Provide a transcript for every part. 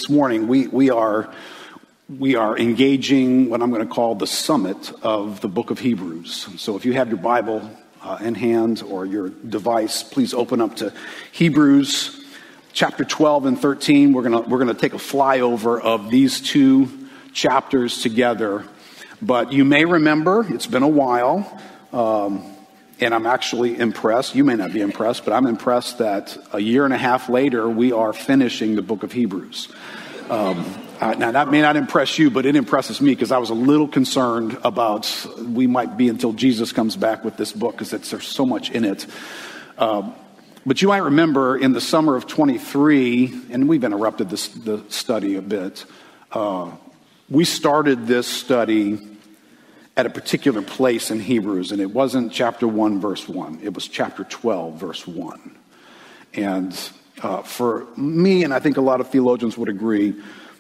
This morning we are engaging what I'm going to call the summit of the book of Hebrews. So if you have your Bible in hand or your device, please open up to Hebrews chapter 12 and 13. We're going to take a flyover of these two chapters together. But you may remember, it's been a while, and I'm actually impressed. You may not be impressed, but I'm impressed that a year and a half later, we are finishing the book of Hebrews. Now, that may not impress you, but it impresses me because I was a little concerned about we might be until Jesus comes back with this book because there's so much in it. But you might remember in the summer of 23, and we've interrupted the study a bit, we started this study at a particular place in Hebrews, and it wasn't chapter 1, verse 1. It was chapter 12, verse 1. And for me, and I think a lot of theologians would agree,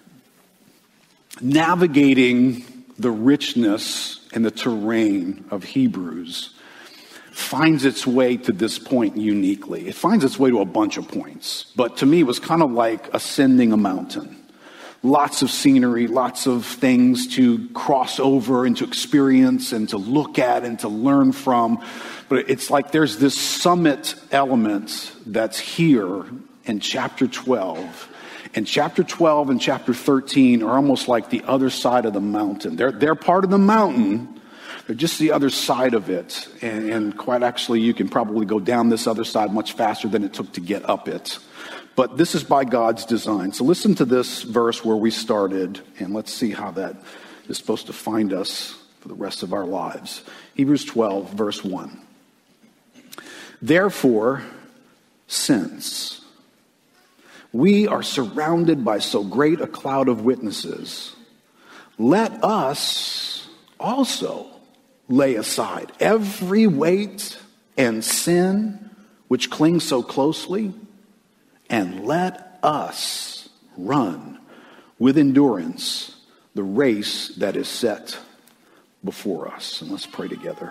navigating the richness and the terrain of Hebrews finds its way to this point uniquely. It finds its way to a bunch of points. But to me, it was kind of like ascending a mountain. Lots of scenery, lots of things to cross over and to experience and to look at and to learn from. But it's like there's this summit element that's here in chapter 12. And chapter 12 and chapter 13 are almost like the other side of the mountain. They're part of the mountain. They're just the other side of it. And quite actually, you can probably go down this other side much faster than it took to get up it. But this is by God's design. So listen to this verse where we started, and let's see how that is supposed to find us for the rest of our lives. Hebrews 12, verse 1. Therefore, since we are surrounded by so great a cloud of witnesses, let us also lay aside every weight and sin which clings so closely, and let us run with endurance the race that is set before us. And let's pray together.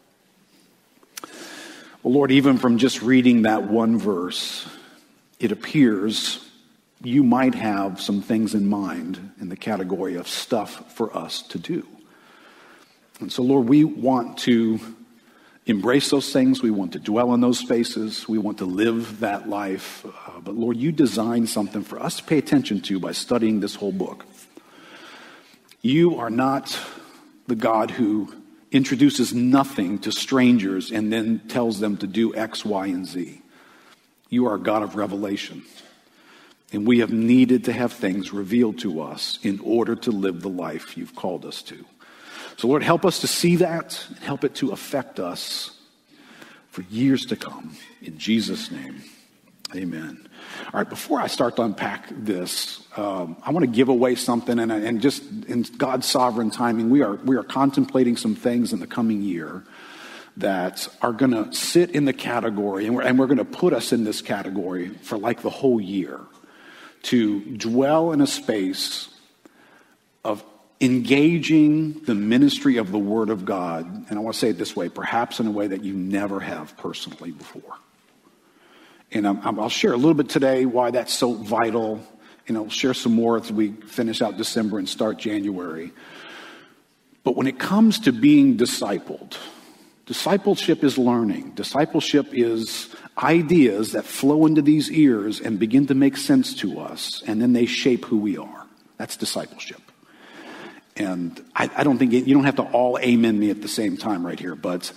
Well, Lord, even from just reading that one verse, it appears you might have some things in mind in the category of stuff for us to do. And so, Lord, we want to embrace those things. We want to dwell in those spaces. We want to live that life. But Lord, you designed something for us to pay attention to by studying this whole book. You are not the God who introduces nothing to strangers and then tells them to do X, Y, and Z. You are a God of revelation. And we have needed to have things revealed to us in order to live the life you've called us to. So Lord, help us to see that and help it to affect us for years to come. In Jesus' name, amen. All right, before I start to unpack this, I want to give away something, and just in God's sovereign timing, we are contemplating some things in the coming year that are going to sit in the category, and we're going to put us in this category for like the whole year, to dwell in a space of engaging the ministry of the Word of God, and I want to say it this way, perhaps in a way that you never have personally before. And I'll share a little bit today why that's so vital, and I'll share some more as we finish out December and start January. But when it comes to being discipled, discipleship is learning. Discipleship is ideas that flow into these ears and begin to make sense to us, and then they shape who we are. That's discipleship. And I don't think you don't have to all amen me at the same time right here, but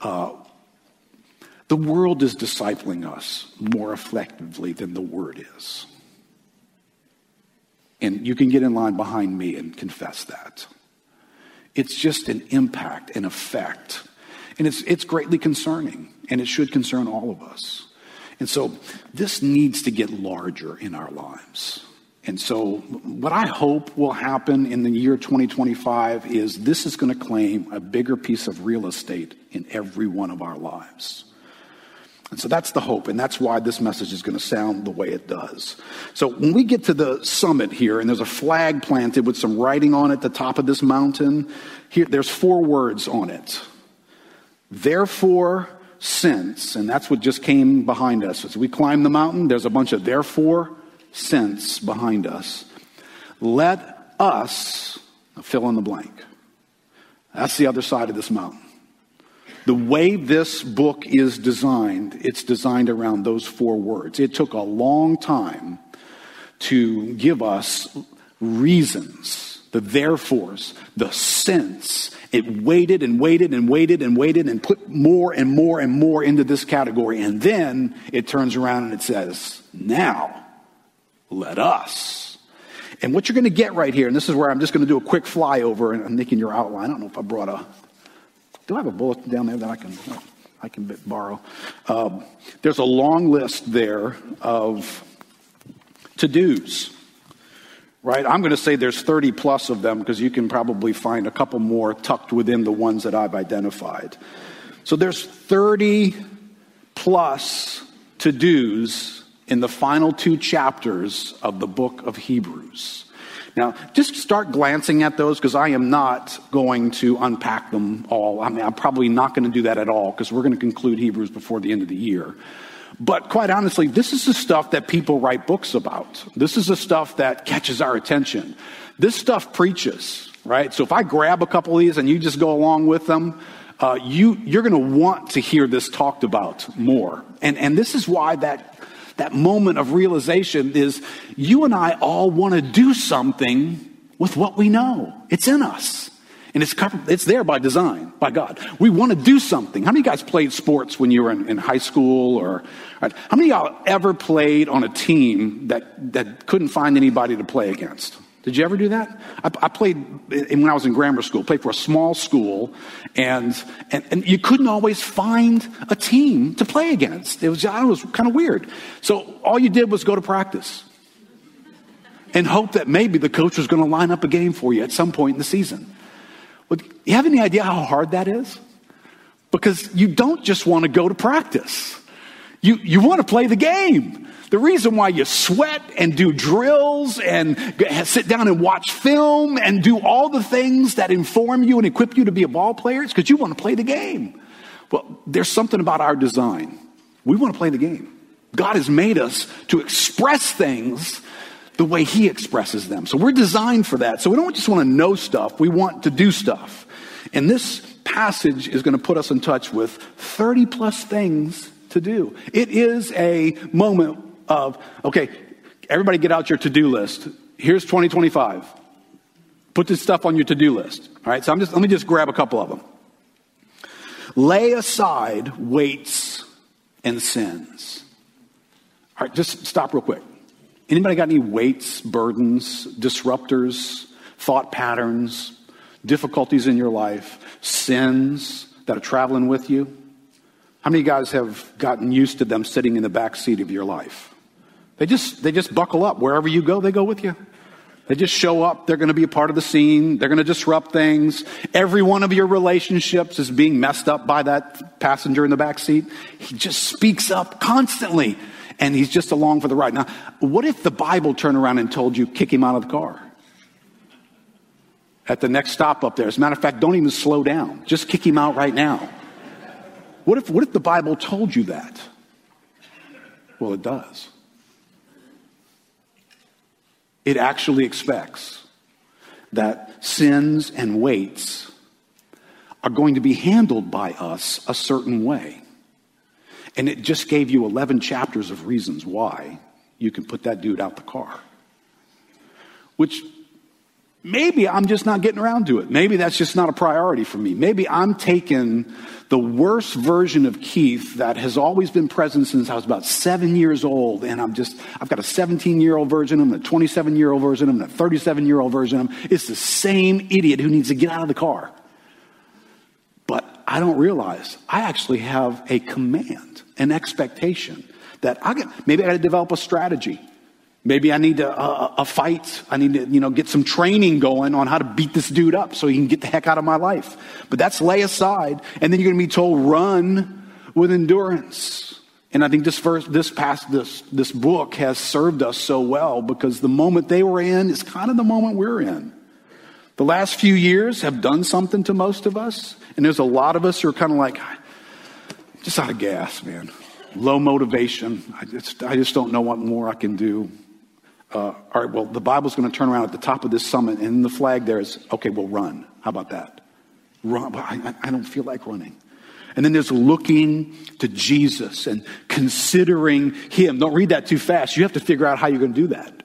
the world is discipling us more effectively than the Word is. And you can get in line behind me and confess that. It's just an impact, an effect. And it's greatly concerning, and it should concern all of us. And so this needs to get larger in our lives. And so what I hope will happen in the year 2025 is this is going to claim a bigger piece of real estate in every one of our lives. And so that's the hope, and that's why this message is going to sound the way it does. So when we get to the summit here, and there's a flag planted with some writing on it at the top of this mountain, here there's 4 words on it. Therefore, since, and that's what just came behind us. As we climb the mountain, there's a bunch of therefore, since behind us. let us fill in the blank. That's the other side of this mountain. The way this book is designed, it's designed around those 4 words. It took a long time to give us reasons, the therefores, the since. It waited and waited and waited and waited and put more and more and more into this category. And then it turns around and it says, now, let us. And what you're going to get right here, and this is where I'm just going to do a quick flyover, and I'm making your outline. I don't know if I brought do I have a bulletin down there that I can borrow? There's a long list there of to-dos, right? I'm going to say there's 30 plus of them because you can probably find a couple more tucked within the ones that I've identified. So there's 30 plus to-dos in the final 2 chapters of the book of Hebrews. Now, just start glancing at those because I am not going to unpack them all. I mean, I'm probably not going to do that at all because we're going to conclude Hebrews before the end of the year. But quite honestly, this is the stuff that people write books about. This is the stuff that catches our attention. This stuff preaches, right? So if I grab a couple of these and you just go along with them, you're going to want to hear this talked about more. And this is why that moment of realization is you and I all want to do something with what we know. It's in us. And it's there by design, by God. We want to do something. How many of you guys played sports when you were in high school? Right? How many of y'all ever played on a team that couldn't find anybody to play against? Did you ever do that? I played when I was in grammar school, played for a small school, and you couldn't always find a team to play against. It was kind of weird. So all you did was go to practice and hope that maybe the coach was going to line up a game for you at some point in the season. But you have any idea how hard that is? Because you don't just want to go to practice. You want to play the game. The reason why you sweat and do drills and sit down and watch film and do all the things that inform you and equip you to be a ball player is because you want to play the game. Well, there's something about our design. We want to play the game. God has made us to express things the way He expresses them. So we're designed for that. So we don't just want to know stuff. We want to do stuff. And this passage is going to put us in touch with 30 plus things to do. It is a moment of, okay, everybody get out your to-do list. Here's 2025. Put this stuff on your to-do list. All right, so let me just grab a couple of them. Lay aside weights and sins. All right, just stop real quick. Anybody got any weights, burdens, disruptors, thought patterns, difficulties in your life, sins that are traveling with you? How many of you guys have gotten used to them sitting in the back seat of your life? They just buckle up. Wherever you go, they go with you. They just show up. They're going to be a part of the scene. They're going to disrupt things. Every one of your relationships is being messed up by that passenger in the back seat. He just speaks up constantly, and he's just along for the ride. Now, what if the Bible turned around and told you, kick him out of the car? At the next stop up there. As a matter of fact, don't even slow down. Just kick him out right now. What if the Bible told you that? Well, it does. It actually expects that sins and weights are going to be handled by us a certain way. And it just gave you 11 chapters of reasons why you can put that dude out the car. Which maybe I'm just not getting around to it. Maybe that's just not a priority for me. Maybe I'm taking the worst version of Keith that has always been present since I was about 7 years old. And I've got a 17-year-old version of him, a 27-year-old version of him, a 37-year-old version of him. It's the same idiot who needs to get out of the car. But I don't realize I actually have a command, an expectation that maybe I got to develop a strategy. Maybe I need a fight. I need to, get some training going on how to beat this dude up so he can get the heck out of my life. But that's lay aside. And then you're going to be told, run with endurance. And I think this book has served us so well because the moment they were in is kind of the moment we're in. The last few years have done something to most of us. And there's a lot of us who are kind of like, just out of gas, man. Low motivation. I just don't know what more I can do. all right, well, the Bible's going to turn around at the top of this summit, and the flag there is, okay, we'll run. How about that? Run. I don't feel like running. And then there's looking to Jesus and considering him. Don't read that too fast. You have to figure out how you're going to do that.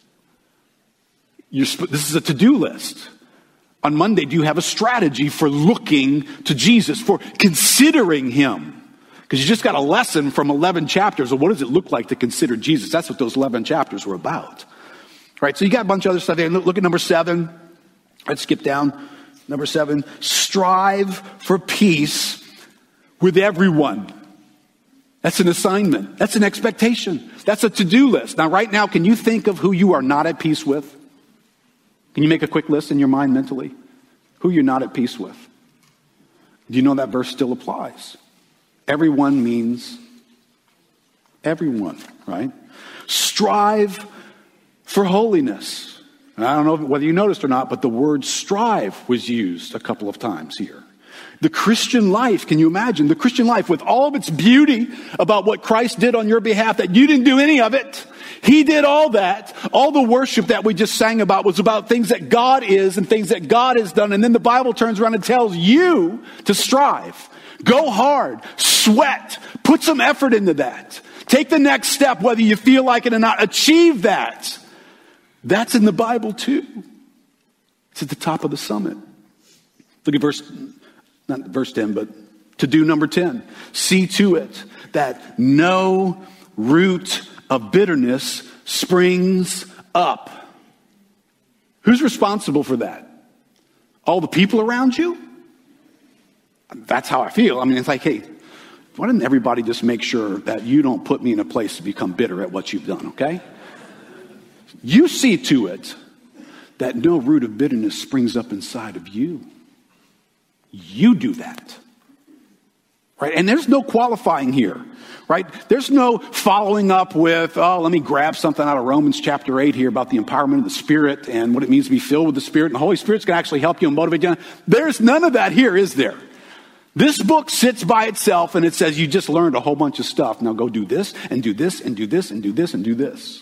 This is a to-do list. On Monday, do you have a strategy for looking to Jesus, for considering him? Because you just got a lesson from 11 chapters of what does it look like to consider Jesus. That's what those 11 chapters were about. Right, so you got a bunch of other stuff there. Look at number 7. Let's skip down. Number 7, strive for peace with everyone. That's an assignment. That's an expectation. That's a to-do list. Now, right now, can you think of who you are not at peace with? Can you make a quick list in your mind mentally? Who you're not at peace with? Do you know that verse still applies? Everyone means everyone, right? Strive for holiness. And I don't know whether you noticed or not, but the word strive was used a couple of times here. The Christian life, can you imagine? The Christian life with all of its beauty about what Christ did on your behalf, that you didn't do any of it. He did all that. All the worship that we just sang about was about things that God is and things that God has done. And then the Bible turns around and tells you to strive. Go hard, sweat, put some effort into that. Take the next step, whether you feel like it or not. Achieve that. That's in the Bible too. It's at the top of the summit. Look at not verse 10, but to do number 10. See to it that no root of bitterness springs up. Who's responsible for that? All the people around you? That's how I feel. I mean, it's like, hey, why didn't everybody just make sure that you don't put me in a place to become bitter at what you've done, okay? You see to it that no root of bitterness springs up inside of you. You do that. Right? And there's no qualifying here. Right? There's no following up with, let me grab something out of Romans chapter 8 here about the empowerment of the Spirit and what it means to be filled with the Spirit. And the Holy Spirit's going to actually help you and motivate you. There's none of that here, is there? This book sits by itself and it says you just learned a whole bunch of stuff. Now go do this and do this and do this and do this and do this.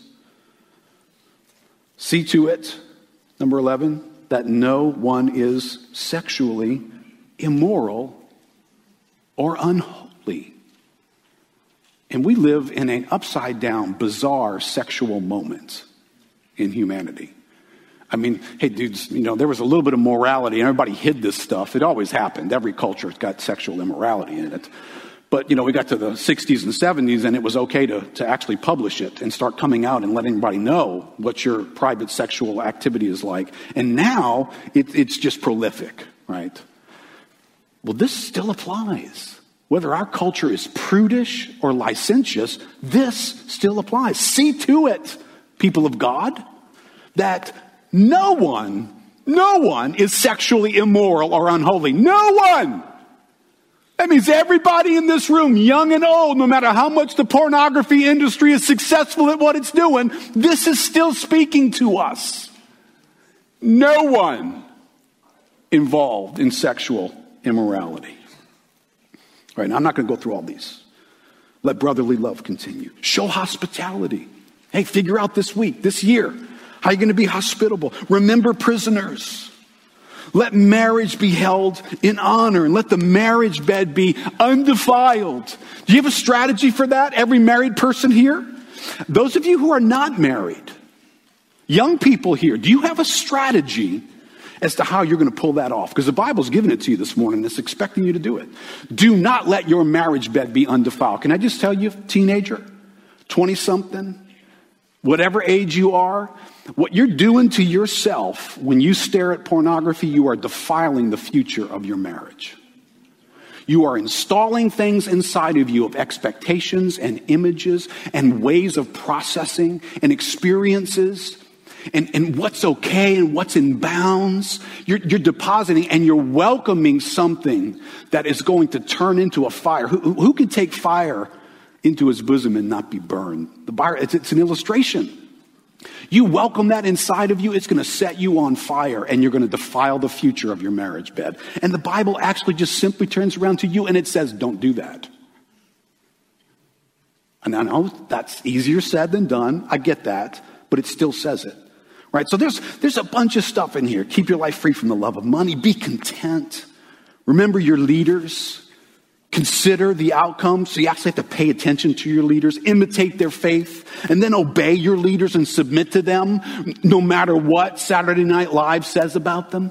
See to it, number 11, that no one is sexually immoral or unholy. And we live in an upside down, bizarre sexual moment in humanity. I mean, hey, dudes, there was a little bit of morality and everybody hid this stuff. It always happened. Every culture has got sexual immorality in it. But, we got to the 60s and 70s and it was okay to actually publish it and start coming out and letting everybody know what your private sexual activity is like. And now it's just prolific, right? Well, this still applies. Whether our culture is prudish or licentious, this still applies. See to it, people of God, that no one is sexually immoral or unholy. No one. That means everybody in this room, young and old, no matter how much the pornography industry is successful at what it's doing, this is still speaking to us. No one involved in sexual immorality. All right, now I'm not going to go through all these. Let brotherly love continue. Show hospitality. Hey, figure out this week, this year, how you're going to be hospitable. Remember prisoners. Let marriage be held in honor and let the marriage bed be undefiled. Do you have a strategy for that? Every married person here? Those of you who are not married, young people here, do you have a strategy as to how you're going to pull that off? Because the Bible's given it to you this morning. It's expecting you to do it. Do not let your marriage bed be undefiled. Can I just tell you, teenager, 20-something, whatever age you are, what you're doing to yourself when you stare at pornography, you are defiling the future of your marriage. You are installing things inside of you of expectations and images and ways of processing and experiences and what's okay and what's in bounds. You're depositing and you're welcoming something that is going to turn into a fire. Who can take fire into his bosom and not be burned? It's an illustration. You welcome that inside of you, it's going to set you on fire and you're going to defile the future of your marriage bed. And the Bible actually just simply turns around to you and it says, don't do that. And I know that's easier said than done. I get that. but it still says it. Right? So there's a bunch of stuff in here. Keep your life free from the love of money. Be content. Remember your leaders. Consider the outcomes. So you actually have to pay attention to your leaders, imitate their faith, and then obey your leaders and submit to them no matter what Saturday Night Live says about them.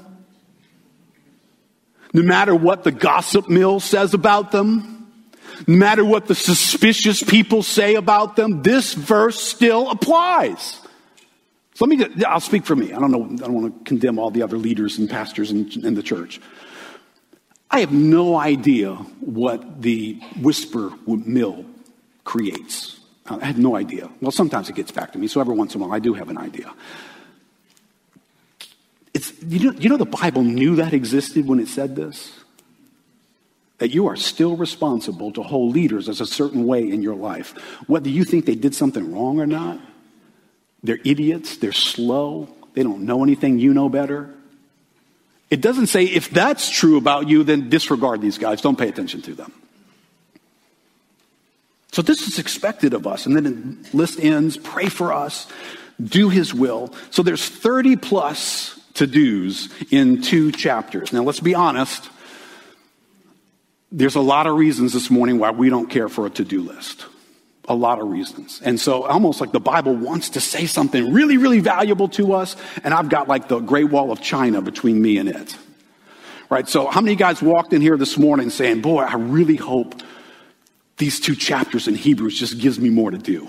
No matter what the gossip mill says about them. No matter what the suspicious people say about them. This verse still applies. So I'll speak for me. I don't want to condemn all the other leaders and pastors in the church. I have no idea what the whisper mill creates. I have no idea. Well, sometimes it gets back to me, so every once in a while I do have an idea. You know the Bible knew that existed when it said this? That you are still responsible to hold leaders as a certain way in your life. Whether you think they did something wrong or not, they're idiots, they're slow, they don't know anything, you know better. It doesn't say if that's true about you, then disregard these guys. Don't pay attention to them. So this is expected of us. And then the list ends, pray for us, do his will. So there's 30 plus to-dos in 2 chapters. Now let's be honest. There's a lot of reasons this morning why we don't care for a to-do list. A lot of reasons. And so almost like the Bible wants to say something really, really valuable to us, and I've got like the Great Wall of China between me and it. Right? So how many guys walked in here this morning saying, boy, I really hope these 2 chapters in Hebrews just gives me more to do?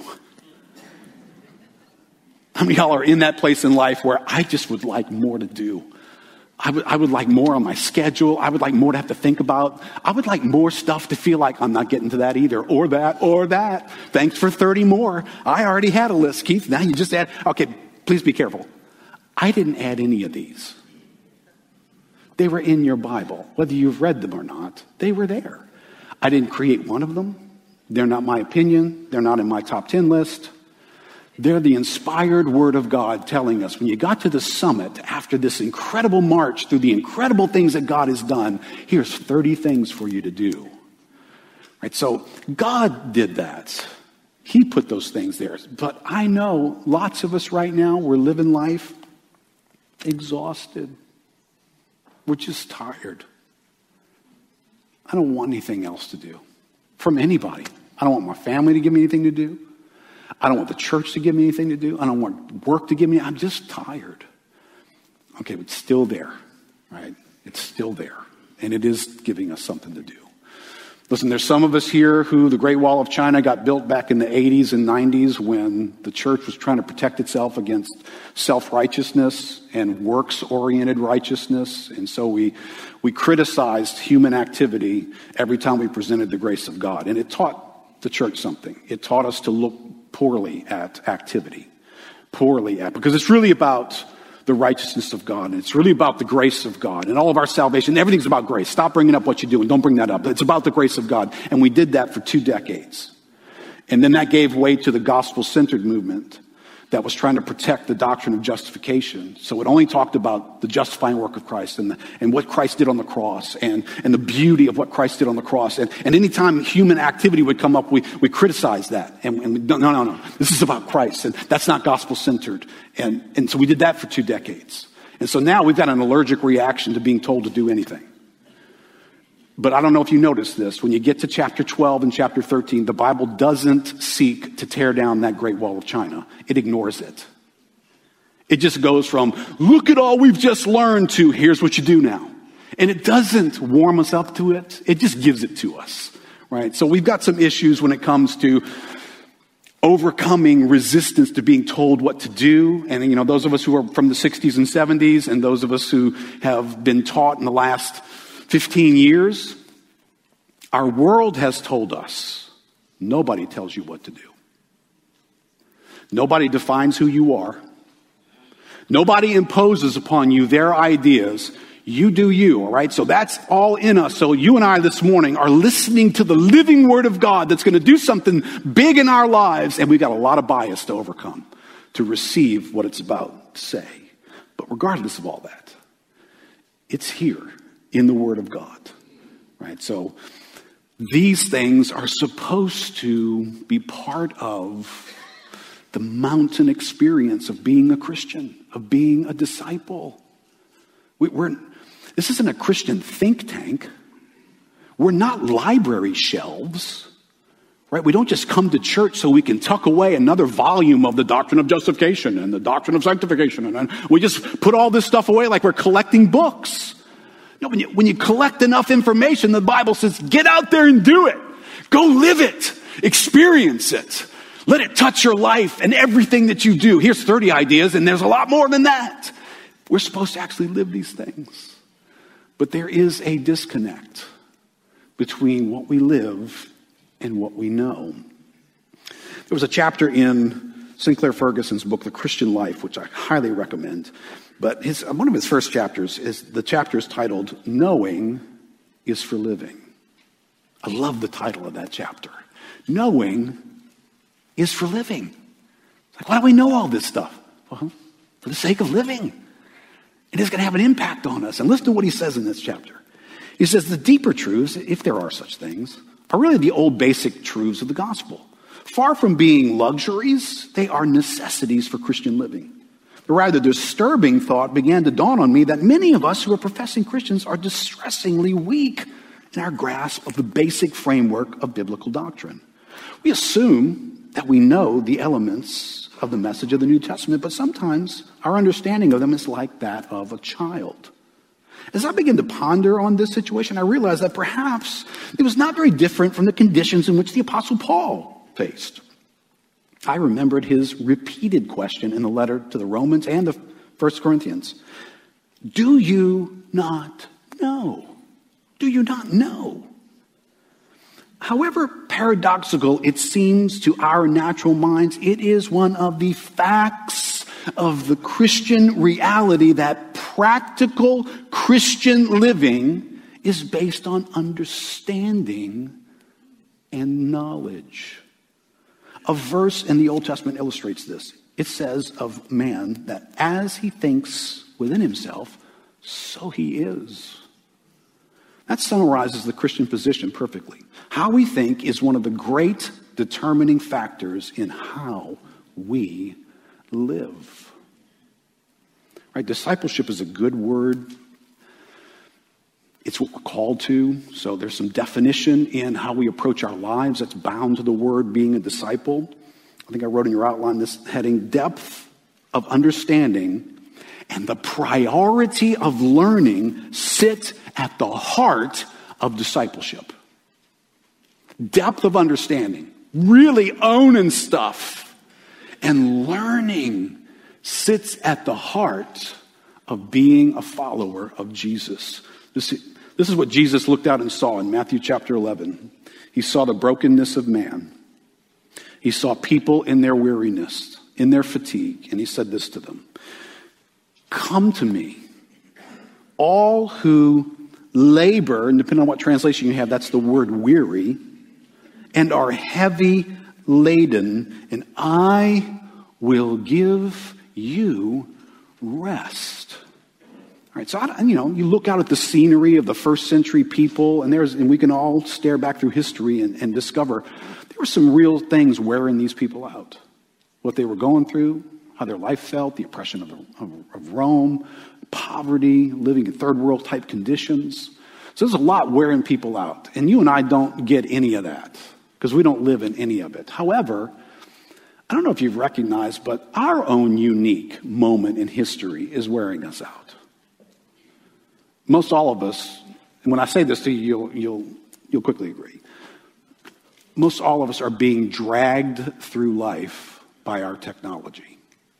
How many of y'all are in that place in life where I just would like more to do? I would like more on my schedule. I would like more to have to think about. I would like more stuff to feel like I'm not getting to that either, or that, or that. Thanks for 30 more. I already had a list, Keith. Now you just add. Okay, please be careful. I didn't add any of these. They were in your Bible. Whether you've read them or not, they were there. I didn't create one of them. They're not my opinion. They're not in my top 10 list. They're the inspired word of God telling us when you got to the summit after this incredible march through the incredible things that God has done, here's 30 things for you to do. Right? So God did that. He put those things there. But I know lots of us right now, we're living life exhausted. We're just tired. I don't want anything else to do from anybody. I don't want my family to give me anything to do. I don't want the church to give me anything to do. I don't want work to give me. I'm just tired. Okay, but it's still there, right? It's still there. And it is giving us something to do. Listen, there's some of us here who the Great Wall of China got built back in the 80s and 90s when the church was trying to protect itself against self-righteousness and works-oriented righteousness. And so we criticized human activity every time we presented the grace of God. And it taught the church something. It taught us to look poorly at activity. Because it's really about the righteousness of God. And it's really about the grace of God. And all of our salvation, everything's about grace. Stop bringing up what you do and don't bring that up. It's about the grace of God. And we did that for 2 decades. And then that gave way to the gospel-centered movement that was trying to protect the doctrine of justification. So it only talked about the justifying work of Christ and what Christ did on the cross and the beauty of what Christ did on the cross. And anytime human activity would come up, we criticized that. And we, no. This is about Christ. And that's not gospel-centered. And so we did that for 2 decades. And so now we've got an allergic reaction to being told to do anything. But I don't know if you noticed this. When you get to chapter 12 and chapter 13, the Bible doesn't seek to tear down that Great Wall of China. It ignores it. It just goes from, look at all we've just learned, to here's what you do now. And it doesn't warm us up to it. It just gives it to us, right? So we've got some issues when it comes to overcoming resistance to being told what to do. And, you know, those of us who are from the 60s and 70s and those of us who have been taught in the last 15 years, our world has told us nobody tells you what to do. Nobody defines who you are. Nobody imposes upon you their ideas. You do you, all right? So that's all in us. So you and I this morning are listening to the living word of God that's going to do something big in our lives, and we've got a lot of bias to overcome to receive what it's about to say. But regardless of all that, it's here in the Word of God, right? So these things are supposed to be part of the mountain experience of being a Christian, of being a disciple. This isn't a Christian think tank. We're not library shelves, right? We don't just come to church so we can tuck away another volume of the doctrine of justification and the doctrine of sanctification. And then we just put all this stuff away like we're collecting books. No, when you collect enough information, the Bible says, get out there and do it. Go live it. Experience it. Let it touch your life and everything that you do. Here's 30 ideas, and there's a lot more than that. We're supposed to actually live these things. But there is a disconnect between what we live and what we know. There was a chapter in Sinclair Ferguson's book, The Christian Life, which I highly recommend. But one of his first chapters the chapter is titled, Knowing is for Living. I love the title of that chapter. Knowing is for living. Like, why do we know all this stuff? Well, for the sake of living. It is going to have an impact on us. And listen to what he says in this chapter. He says the deeper truths, if there are such things, are really the old basic truths of the gospel. Far from being luxuries, they are necessities for Christian living. The rather disturbing thought began to dawn on me that many of us who are professing Christians are distressingly weak in our grasp of the basic framework of biblical doctrine. We assume that we know the elements of the message of the New Testament, but sometimes our understanding of them is like that of a child. As I begin to ponder on this situation, I realized that perhaps it was not very different from the conditions in which the Apostle Paul faced. I remembered his repeated question in the letter to the Romans and the 1 Corinthians. Do you not know? Do you not know? However paradoxical it seems to our natural minds, it is one of the facts of the Christian reality that practical Christian living is based on understanding and knowledge. A verse in the Old Testament illustrates this. It says of man that as he thinks within himself, so he is. That summarizes the Christian position perfectly. How we think is one of the great determining factors in how we live. Right? Discipleship is a good word. It's what we're called to. So there's some definition in how we approach our lives that's bound to the word being a disciple. I think I wrote in your outline this heading, depth of understanding and the priority of learning sit at the heart of discipleship. Depth of understanding, really owning stuff, and learning sits at the heart of being a follower of Jesus. This is what Jesus looked out and saw in Matthew chapter 11. He saw the brokenness of man. He saw people in their weariness, in their fatigue, and he said this to them. Come to me, all who labor, and depending on what translation you have, that's the word weary, and are heavy laden, and I will give you rest. All right, so you look out at the scenery of the first century people, and we can all stare back through history and discover there were some real things wearing these people out. What they were going through, how their life felt, the oppression of Rome, poverty, living in third world type conditions. So there's a lot wearing people out. And you and I don't get any of that because we don't live in any of it. However, I don't know if you've recognized, but our own unique moment in history is wearing us out. Most all of us, and when I say this to you, you'll quickly agree. Most all of us are being dragged through life by our technology.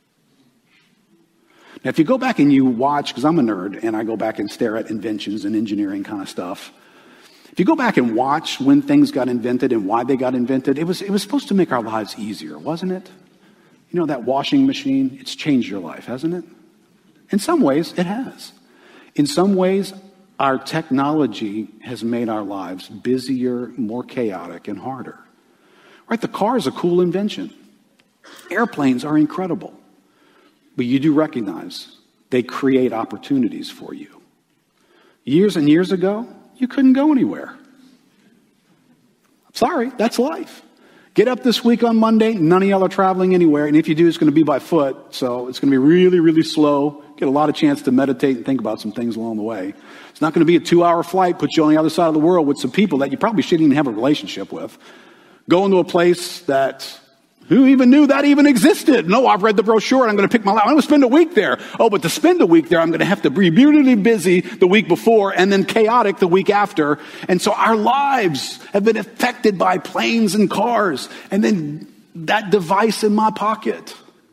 Now, if you go back and you watch, because I'm a nerd and I go back and stare at inventions and engineering kind of stuff. If you go back and watch when things got invented and why they got invented, it was supposed to make our lives easier, wasn't it? You know, that washing machine, it's changed your life, hasn't it? In some ways, it has. In some ways, our technology has made our lives busier, more chaotic, and harder. Right? The car is a cool invention. Airplanes are incredible. But you do recognize they create opportunities for you. Years and years ago, you couldn't go anywhere. Sorry, that's life. Get up this week on Monday. None of y'all are traveling anywhere. And if you do, it's going to be by foot. So it's going to be really, really slow. Get a lot of chance to meditate and think about some things along the way. It's not going to be a 2-hour flight, put you on the other side of the world with some people that you probably shouldn't even have a relationship with. Go into a place that, who even knew that even existed? No, I've read the brochure and I'm going to pick my life. I'm going to spend a week there. Oh, but to spend a week there, I'm going to have to be really busy the week before and then chaotic the week after. And so our lives have been affected by planes and cars. And then that device in my pocket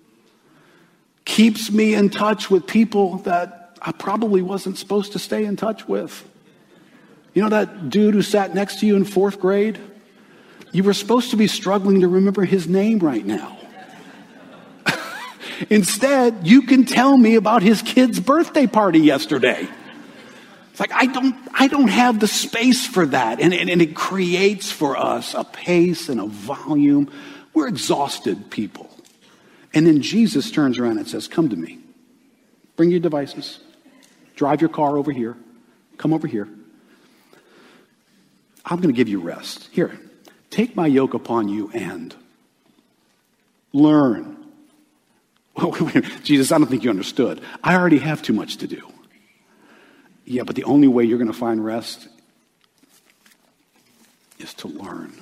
keeps me in touch with people that I probably wasn't supposed to stay in touch with. You know that dude who sat next to you in 4th grade? You were supposed to be struggling to remember his name right now. Instead, you can tell me about his kid's birthday party yesterday. It's like, I don't have the space for that. And it creates for us a pace and a volume. We're exhausted people. And then Jesus turns around and says, come to me. Bring your devices. Drive your car over here. Come over here. I'm going to give you rest. Here. Take my yoke upon you and learn. Well, Jesus, I don't think you understood. I already have too much to do. Yeah, but the only way you're going to find rest is to learn.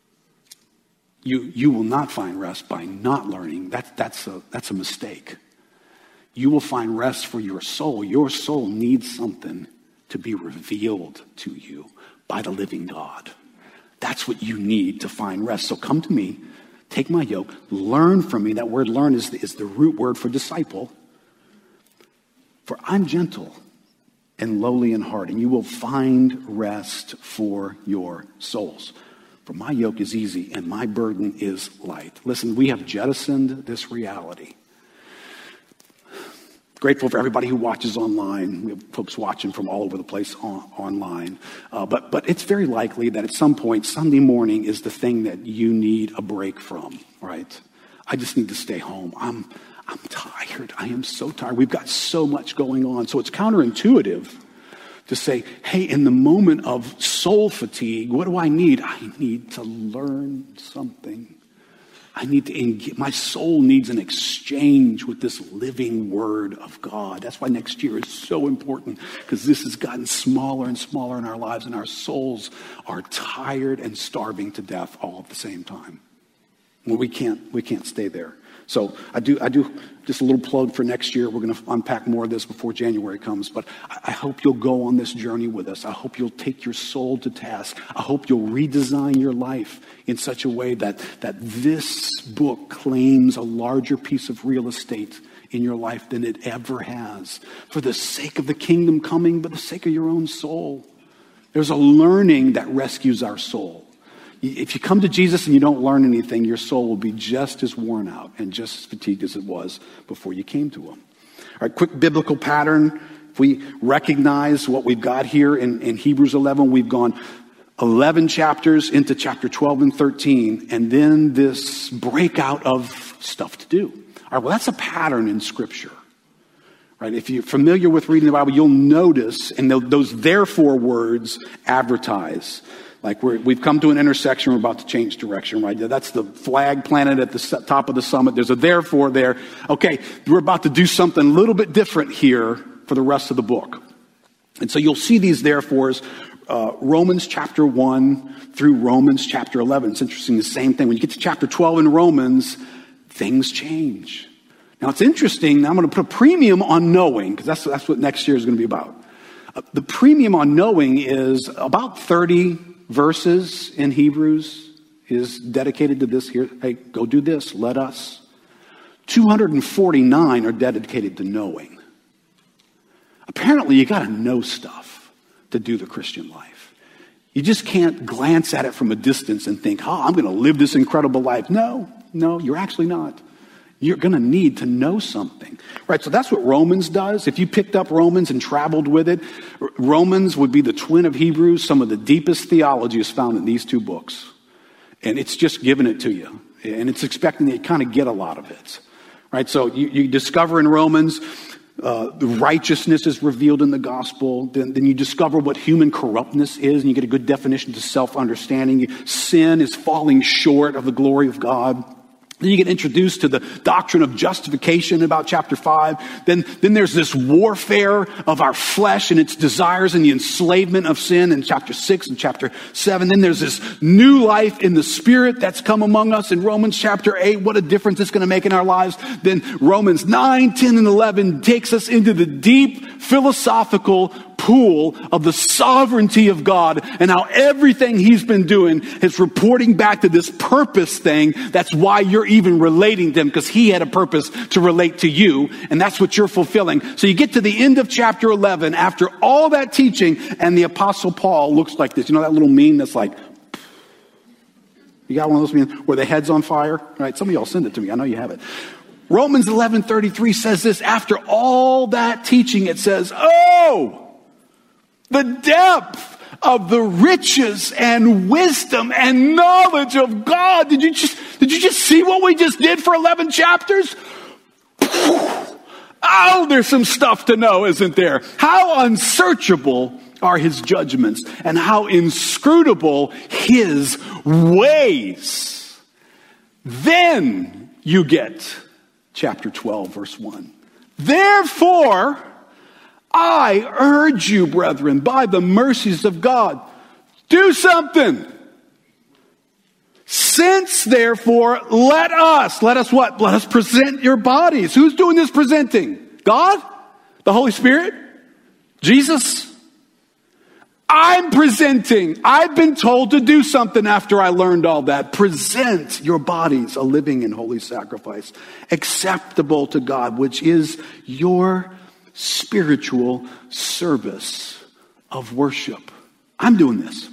You will not find rest by not learning. That's a mistake. You will find rest for your soul. Your soul needs something to be revealed to you by the living God. That's what you need to find rest. So come to me, take my yoke, learn from me. That word learn is the root word for disciple. For I'm gentle and lowly in heart, and you will find rest for your souls. For my yoke is easy and my burden is light. Listen, we have jettisoned this reality. Grateful for everybody who watches online. We have folks watching from all over the place online. But it's very likely that at some point, Sunday morning is the thing that you need a break from, right? I just need to stay home. I'm tired. I am so tired. We've got so much going on. So it's counterintuitive to say, hey, in the moment of soul fatigue, what do I need? I need to learn something. I need to engage. My soul needs an exchange with this living word of God. That's why next year is so important, because this has gotten smaller and smaller in our lives, and our souls are tired and starving to death all at the same time. Well, we can't stay there. So I do just a little plug for next year. We're going to unpack more of this before January comes, but I hope you'll go on this journey with us. I hope you'll take your soul to task. I hope you'll redesign your life in such a way that this book claims a larger piece of real estate in your life than it ever has, for the sake of the kingdom coming, but the sake of your own soul. There's a learning that rescues our soul. If you come to Jesus and you don't learn anything, your soul will be just as worn out and just as fatigued as it was before you came to him. All right, quick biblical pattern. If we recognize what we've got here in Hebrews 11, we've gone 11 chapters into chapter 12 and 13, and then this breakout of stuff to do. All right, well, that's a pattern in Scripture. Right? If you're familiar with reading the Bible, you'll notice, and those therefore words advertise. Like we've come to an intersection, we're about to change direction, right? That's the flag planted at the top of the summit. There's a therefore there. Okay, we're about to do something a little bit different here for the rest of the book. And so you'll see these therefores, Romans chapter 1 through Romans chapter 11. It's interesting, the same thing. When you get to chapter 12 in Romans, things change. Now it's interesting, I'm going to put a premium on knowing, because that's what next year is going to be about. The premium on knowing is about 30 verses in Hebrews is dedicated to this here. Hey, go do this. Let us. 249 are dedicated to knowing. Apparently, you got to know stuff to do the Christian life. You just can't glance at it from a distance and think, oh, I'm going to live this incredible life. No, you're actually not. You're going to need to know something. Right, so that's what Romans does. If you picked up Romans and traveled with it, Romans would be the twin of Hebrews. Some of the deepest theology is found in these two books. And it's just giving it to you. And it's expecting that you kind of get a lot of it. Right, so you discover in Romans righteousness is revealed in the gospel. Then you discover what human corruptness is, and you get a good definition to self-understanding. Sin is falling short of the glory of God. Then you get introduced to the doctrine of justification in about chapter 5. Then there's this warfare of our flesh and its desires and the enslavement of sin in chapter 6 and chapter 7. Then there's this new life in the Spirit that's come among us in Romans chapter 8. What a difference it's going to make in our lives. Then Romans 9, 10, and 11 takes us into the deep philosophical pool of the sovereignty of God and how everything he's been doing is reporting back to this purpose thing. That's why you're even relating to him, because he had a purpose to relate to you, and that's what you're fulfilling. So you get to the end of chapter 11 after all that teaching, and the Apostle Paul looks like this. You know that little meme that's like, you got one of those memes where the head's on fire? Right? Some of y'all send it to me. I know you have it. Romans 11:33 says this. After all that teaching, it says, oh, the depth of the riches and wisdom and knowledge of God. Did you just see what we just did for 11 chapters? Oh, there's some stuff to know, isn't there? How unsearchable are his judgments and how inscrutable his ways. Then you get chapter 12, verse 1. Therefore, I urge you, brethren, by the mercies of God, do something. Since, therefore, let us what? Let us present your bodies. Who's doing this presenting? God? The Holy Spirit? Jesus? I'm presenting. I've been told to do something after I learned all that. Present your bodies a living and holy sacrifice, acceptable to God, which is your spiritual service of worship. I'm doing this.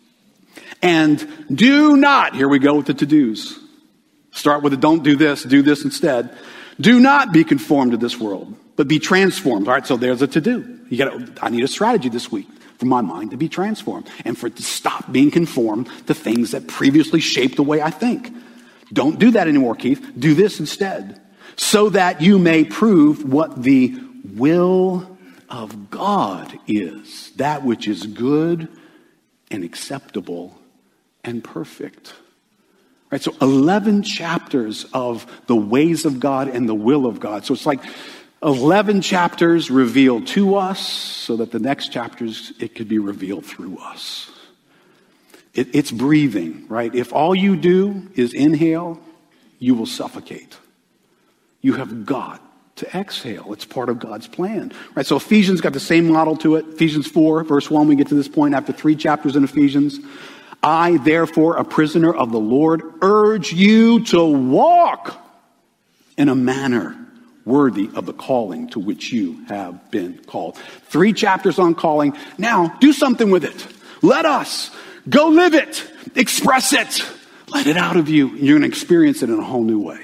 And do not, here we go with the to-dos. Start with the don't do this instead. Do not be conformed to this world, but be transformed. All right, so there's a to-do. I need a strategy this week for my mind to be transformed and for it to stop being conformed to things that previously shaped the way I think. Don't do that anymore, Keith. Do this instead, so that you may prove what the will of God is, that which is good and acceptable and perfect. Right? So 11 chapters of the ways of God and the will of God. So it's like 11 chapters revealed to us so that the next chapters, it could be revealed through us. It's breathing, right? If all you do is inhale, you will suffocate. You have got to exhale. It's part of God's plan. Right? So Ephesians got the same model to it. Ephesians 4, verse 1, we get to this point after 3 chapters in Ephesians. I, therefore, a prisoner of the Lord, urge you to walk in a manner worthy of the calling to which you have been called. 3 chapters on calling. Now, do something with it. Let us go live it. Express it. Let it out of you. And you're going to experience it in a whole new way.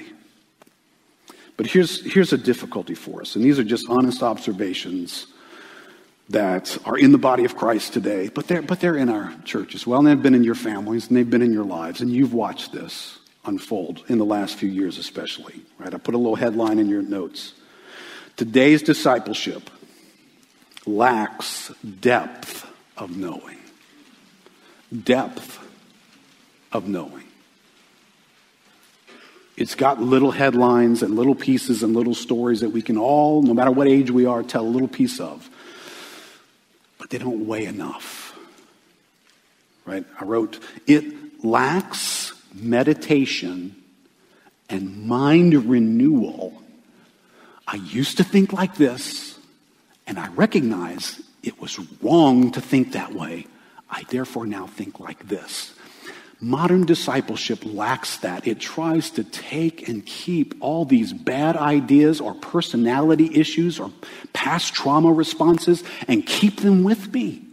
But here's a difficulty for us, and these are just honest observations that are in the body of Christ today, but they're in our church as well, and they've been in your families, and they've been in your lives, and you've watched this unfold in the last few years especially. Right? I put a little headline in your notes. Today's discipleship lacks depth of knowing. Depth of knowing. It's got little headlines and little pieces and little stories that we can all, no matter what age we are, tell a little piece of. But they don't weigh enough. Right? I wrote, it lacks meditation and mind renewal. I used to think like this, and I recognize it was wrong to think that way. I therefore now think like this. Modern discipleship lacks that. It tries to take and keep all these bad ideas or personality issues or past trauma responses and keep them with me.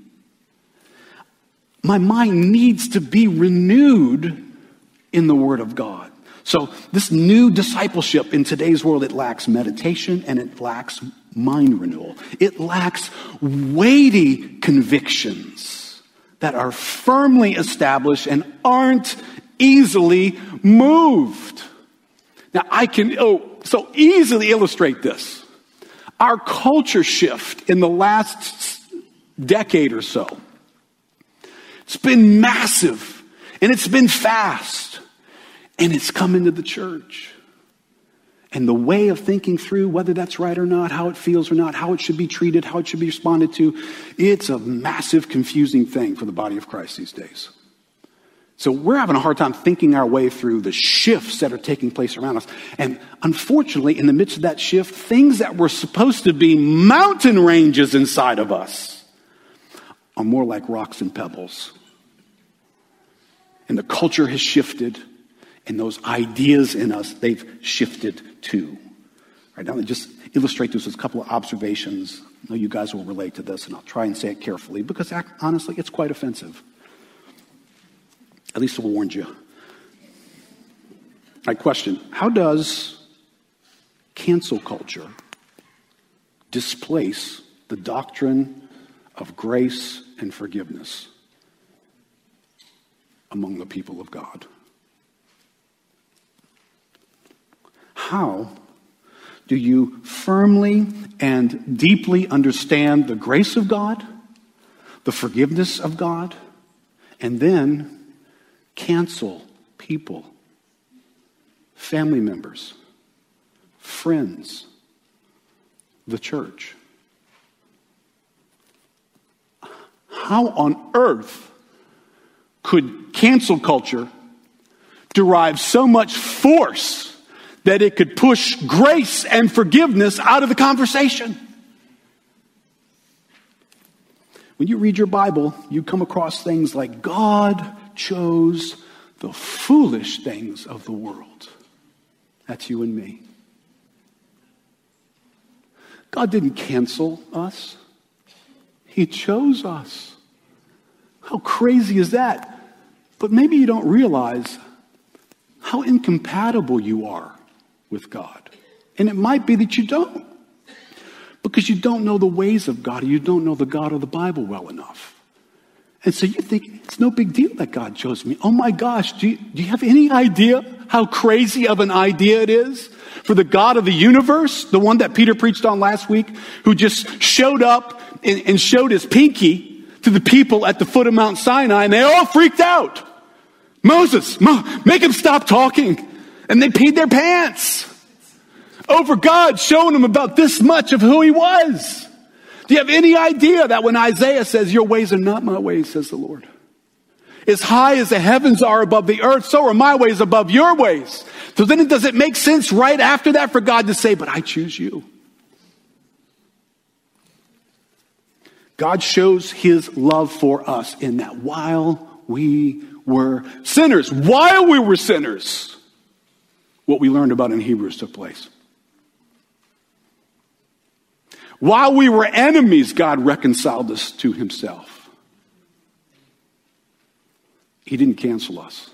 My mind needs to be renewed in the Word of God. So this new discipleship in today's world, it lacks meditation and it lacks mind renewal. It lacks weighty convictions that are firmly established and aren't easily moved. Now I can so easily illustrate this. Our culture shift in the last decade or so, it's been massive and it's been fast, and it's come into the church. And the way of thinking through whether that's right or not, how it feels or not, how it should be treated, how it should be responded to, it's a massive, confusing thing for the body of Christ these days. So we're having a hard time thinking our way through the shifts that are taking place around us. And unfortunately, in the midst of that shift, things that were supposed to be mountain ranges inside of us are more like rocks and pebbles. And the culture has shifted. And those ideas in us, they've shifted too. Right now, just illustrate this with a couple of observations. I know you guys will relate to this, and I'll try and say it carefully because honestly, it's quite offensive. At least I warned you. I question, how does cancel culture displace the doctrine of grace and forgiveness among the people of God? How do you firmly and deeply understand the grace of God, the forgiveness of God, and then cancel people, family members, friends, the church? How on earth could cancel culture derive so much force that it could push grace and forgiveness out of the conversation? When you read your Bible, you come across things like God chose the foolish things of the world. That's you and me. God didn't cancel us. He chose us. How crazy is that? But maybe you don't realize how incompatible you are with God. And it might be that you don't. Because you don't know the ways of God, or you don't know the God of the Bible well enough. And so you think, it's no big deal that God chose me. Oh my gosh, do you have any idea how crazy of an idea it is for the God of the universe, the one that Peter preached on last week, who just showed up and showed his pinky to the people at the foot of Mount Sinai, and they all freaked out. Moses, make him stop talking. And they peed their pants over God showing them about this much of who he was. Do you have any idea that when Isaiah says, your ways are not my ways, says the Lord. As high as the heavens are above the earth, so are my ways above your ways. So then does it make sense right after that for God to say, but I choose you? God shows his love for us in that while we were sinners, what we learned about in Hebrews took place. While we were enemies, God reconciled us to himself. He didn't cancel us.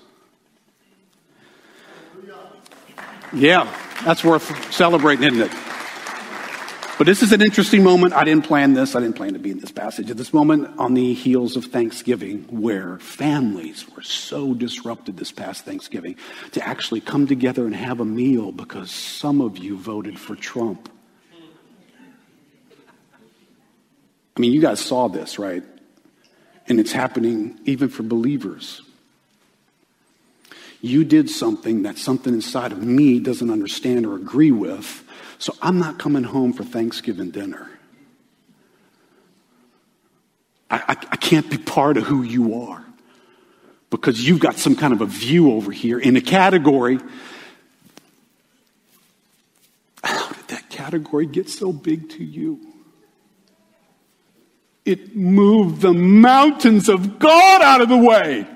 Yeah, that's worth celebrating, isn't it? But this is an interesting moment. I didn't plan this. I didn't plan to be in this passage. At this moment on the heels of Thanksgiving, where families were so disrupted this past Thanksgiving, to actually come together and have a meal because some of you voted for Trump. I mean, you guys saw this, right? And it's happening even for believers. You did something that something inside of me doesn't understand or agree with, so I'm not coming home for Thanksgiving dinner. I can't be part of who you are because you've got some kind of a view over here in a category. How did that category get so big to you? It moved the mountains of God out of the way.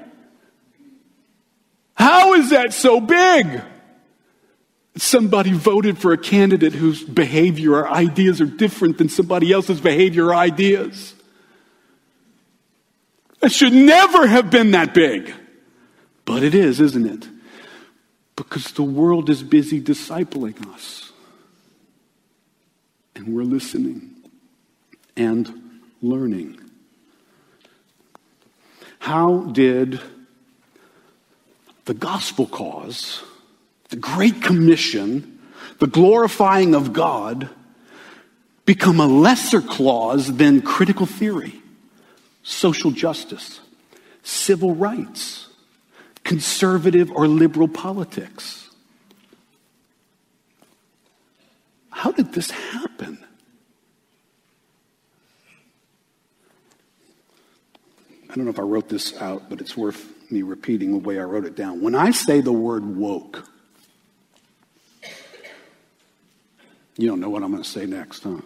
How is that so big? Somebody voted for a candidate whose behavior or ideas are different than somebody else's behavior or ideas. It should never have been that big. But it is, isn't it? Because the world is busy discipling us. And we're listening and learning. How did the gospel cause, the Great Commission, the glorifying of God, become a lesser clause than critical theory, social justice, civil rights, conservative or liberal politics. How did this happen? I don't know if I wrote this out, but it's worth me repeating the way I wrote it down. When I say the word woke, you don't know what I'm going to say next, huh?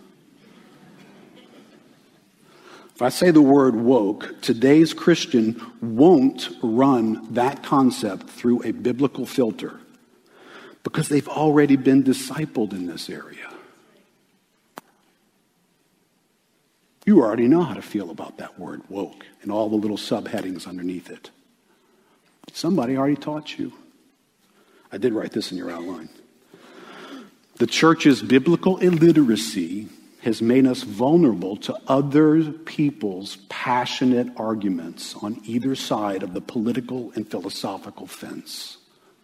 If I say the word woke, today's Christian won't run that concept through a biblical filter because they've already been discipled in this area. You already know how to feel about that word woke and all the little subheadings underneath it. Somebody already taught you. I did write this in your outline. The church's biblical illiteracy has made us vulnerable to other people's passionate arguments on either side of the political and philosophical fence.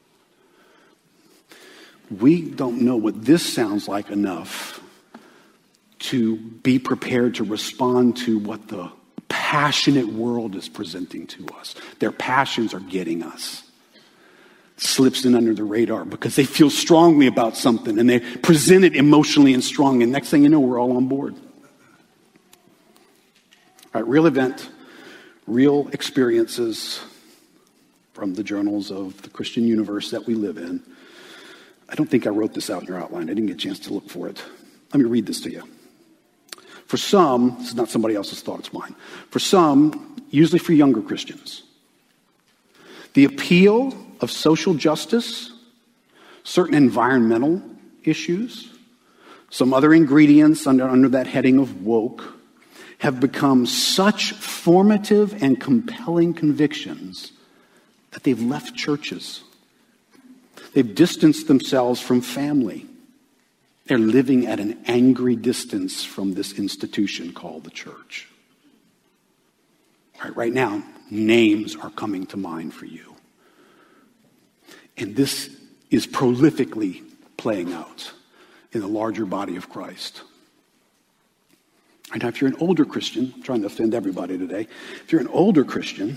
We don't know what this sounds like enough to be prepared to respond to what the passionate world is presenting to us. Their passions are getting us. Slips in under the radar because they feel strongly about something and they present it emotionally and strong, and next thing you know, we're all on board. All right, real event, real experiences from the journals of the Christian universe that we live in. I don't think I wrote this out in your outline. I didn't get a chance to look for it. Let me read this to you. For some, this is not somebody else's thought, it's mine. For some, usually for younger Christians, the appeal of social justice, certain environmental issues, some other ingredients under that heading of woke have become such formative and compelling convictions that they've left churches. They've distanced themselves from family. They're living at an angry distance from this institution called the church. All right, right now, names are coming to mind for you. And this is prolifically playing out in the larger body of Christ. And if you're an older Christian, I'm trying to offend everybody today. If you're an older Christian,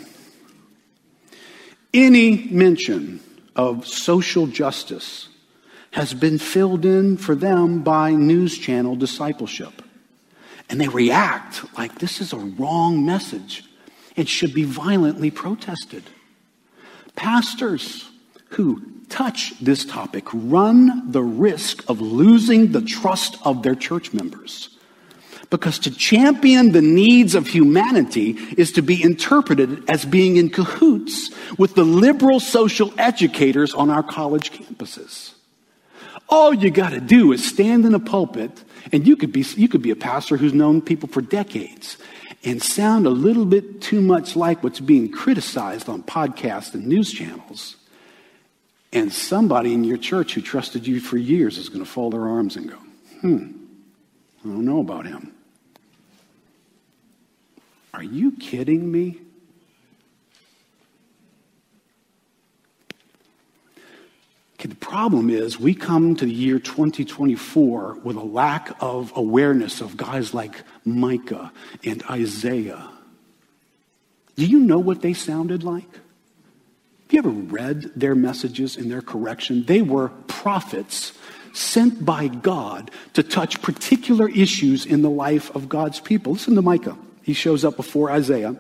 any mention of social justice has been filled in for them by news channel discipleship. And they react like this is a wrong message. It should be violently protested. Pastors who touch this topic run the risk of losing the trust of their church members. Because to champion the needs of humanity is to be interpreted as being in cahoots with the liberal social educators on our college campuses. All you got to do is stand in a pulpit, and you could be a pastor who's known people for decades and sound a little bit too much like what's being criticized on podcasts and news channels. And somebody in your church who trusted you for years is going to fold their arms and go, I don't know about him. Are you kidding me? Okay, the problem is we come to the year 2024 with a lack of awareness of guys like Micah and Isaiah. Do you know what they sounded like? Have you ever read their messages and their correction? They were prophets sent by God to touch particular issues in the life of God's people. Listen to Micah. He shows up before Isaiah.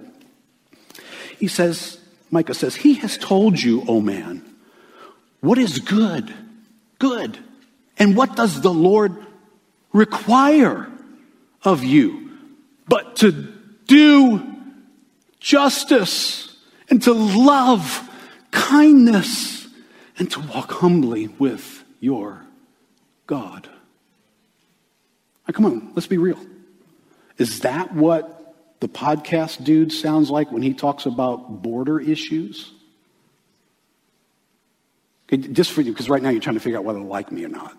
Micah says, "He has told you, O man, what is good? Good. And what does the Lord require of you? But to do justice and to love kindness and to walk humbly with your God." Now, come on, let's be real. Is that what the podcast dude sounds like when he talks about border issues? Okay, just for you, because right now you're trying to figure out whether to like me or not.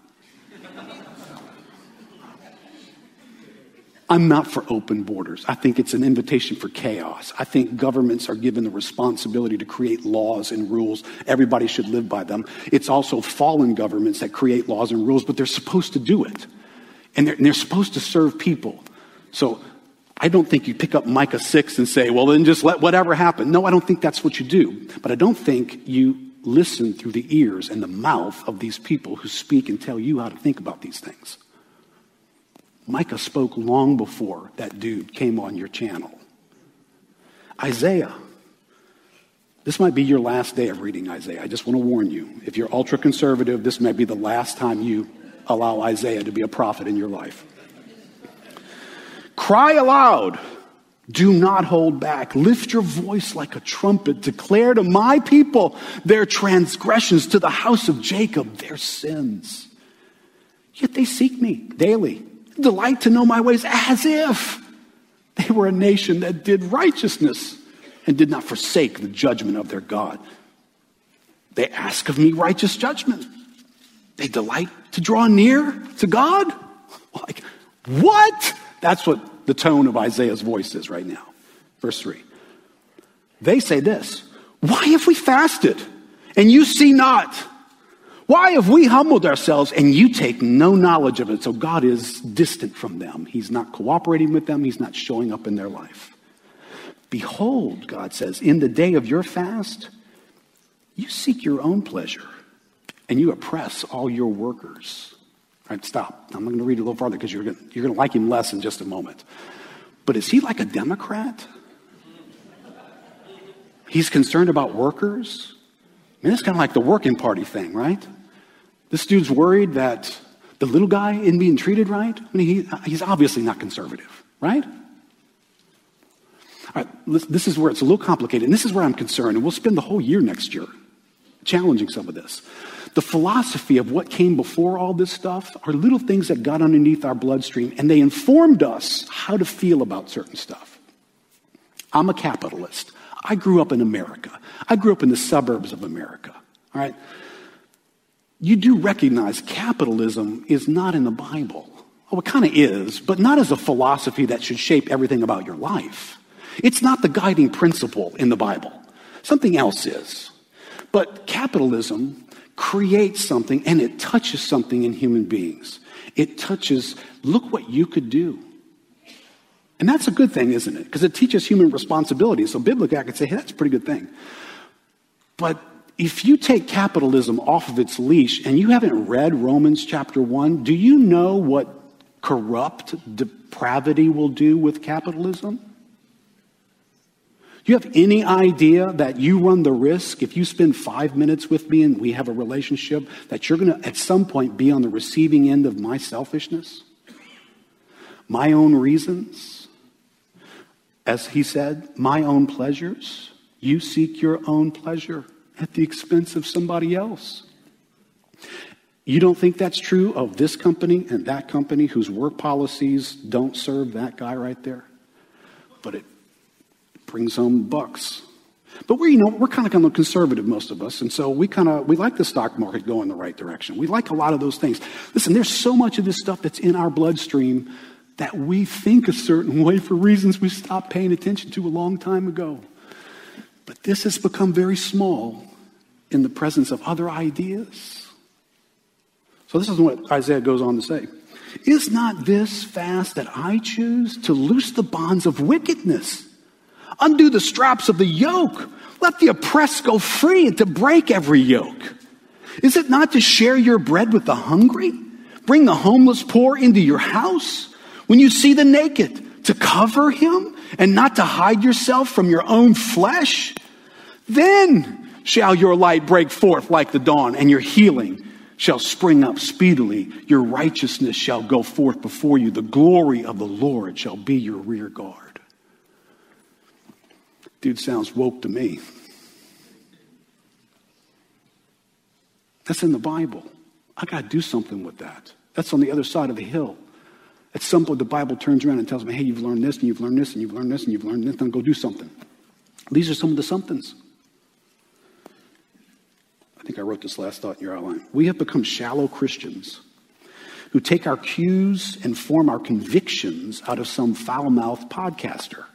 I'm not for open borders. I think it's an invitation for chaos. I think governments are given the responsibility to create laws and rules. Everybody should live by them. It's also fallen governments that create laws and rules, but they're supposed to do it And they're supposed to serve people. So I don't think you pick up Micah 6 and say, well, then just let whatever happen. No, I don't think that's what you do. But I don't think you listen through the ears and the mouth of these people who speak and tell you how to think about these things. Micah spoke long before that dude came on your channel. Isaiah. This might be your last day of reading Isaiah. I just want to warn you. If you're ultra-conservative, this might be the last time you allow Isaiah to be a prophet in your life. Cry aloud. Do not hold back. Lift your voice like a trumpet. Declare to my people their transgressions, to the house of Jacob their sins. Yet they seek me daily, delight to know my ways, as if they were a nation that did righteousness and did not forsake the judgment of their God. They ask of me righteous judgment. They delight to draw near to God. Like, what? That's what the tone of Isaiah's voice is right now. Verse 3. They say this, why have we fasted and you see not? Why have we humbled ourselves and you take no knowledge of it? So God is distant from them. He's not cooperating with them. He's not showing up in their life. Behold, God says, in the day of your fast, you seek your own pleasure and you oppress all your workers. All right, stop. I'm going to read a little farther because you're going to like him less in just a moment. But is he like a Democrat? He's concerned about workers? I mean, it's kind of like the working party thing, right? This dude's worried that the little guy isn't being treated right. I mean, he's obviously not conservative, right? All right, this is where it's a little complicated, and this is where I'm concerned, and we'll spend the whole year next year challenging some of this. The philosophy of what came before all this stuff are little things that got underneath our bloodstream, and they informed us how to feel about certain stuff. I'm a capitalist. I grew up in America. I grew up in the suburbs of America, all right? You do recognize capitalism is not in the Bible. Oh, it kind of is, but not as a philosophy that should shape everything about your life. It's not the guiding principle in the Bible. Something else is. But capitalism creates something, and it touches something in human beings. It touches, look what you could do. And that's a good thing, isn't it? Because it teaches human responsibility. So biblically, I could say, hey, that's a pretty good thing. But if you take capitalism off of its leash and you haven't read Romans chapter 1, do you know what corrupt depravity will do with capitalism? Do you have any idea that you run the risk, if you spend 5 minutes with me and we have a relationship, that you're going to at some point be on the receiving end of my selfishness? My own reasons? As he said, my own pleasures? You seek your own pleasure at the expense of somebody else. You don't think that's true of this company and that company whose work policies don't serve that guy right there? But it brings home bucks. But we're kind of conservative, most of us. And so we like the stock market going the right direction. We like a lot of those things. Listen, there's so much of this stuff that's in our bloodstream that we think a certain way for reasons we stopped paying attention to a long time ago. But this has become very small in the presence of other ideas. So this is what Isaiah goes on to say. Is not this fast that I choose to loose the bonds of wickedness? Undo the straps of the yoke. Let the oppressed go free and to break every yoke. Is it not to share your bread with the hungry? Bring the homeless poor into your house? When you see the naked, to cover him and not to hide yourself from your own flesh? Then shall your light break forth like the dawn, and your healing shall spring up speedily. Your righteousness shall go forth before you. The glory of the Lord shall be your rear guard. Dude sounds woke to me. That's in the Bible. I got to do something with that. That's on the other side of the hill. At some point, the Bible turns around and tells me, hey, you've learned this, and you've learned this, and you've learned this, and you've learned this, then go do something. These are some of the somethings. I think I wrote this last thought in your outline. We have become shallow Christians who take our cues and form our convictions out of some foul-mouthed podcaster.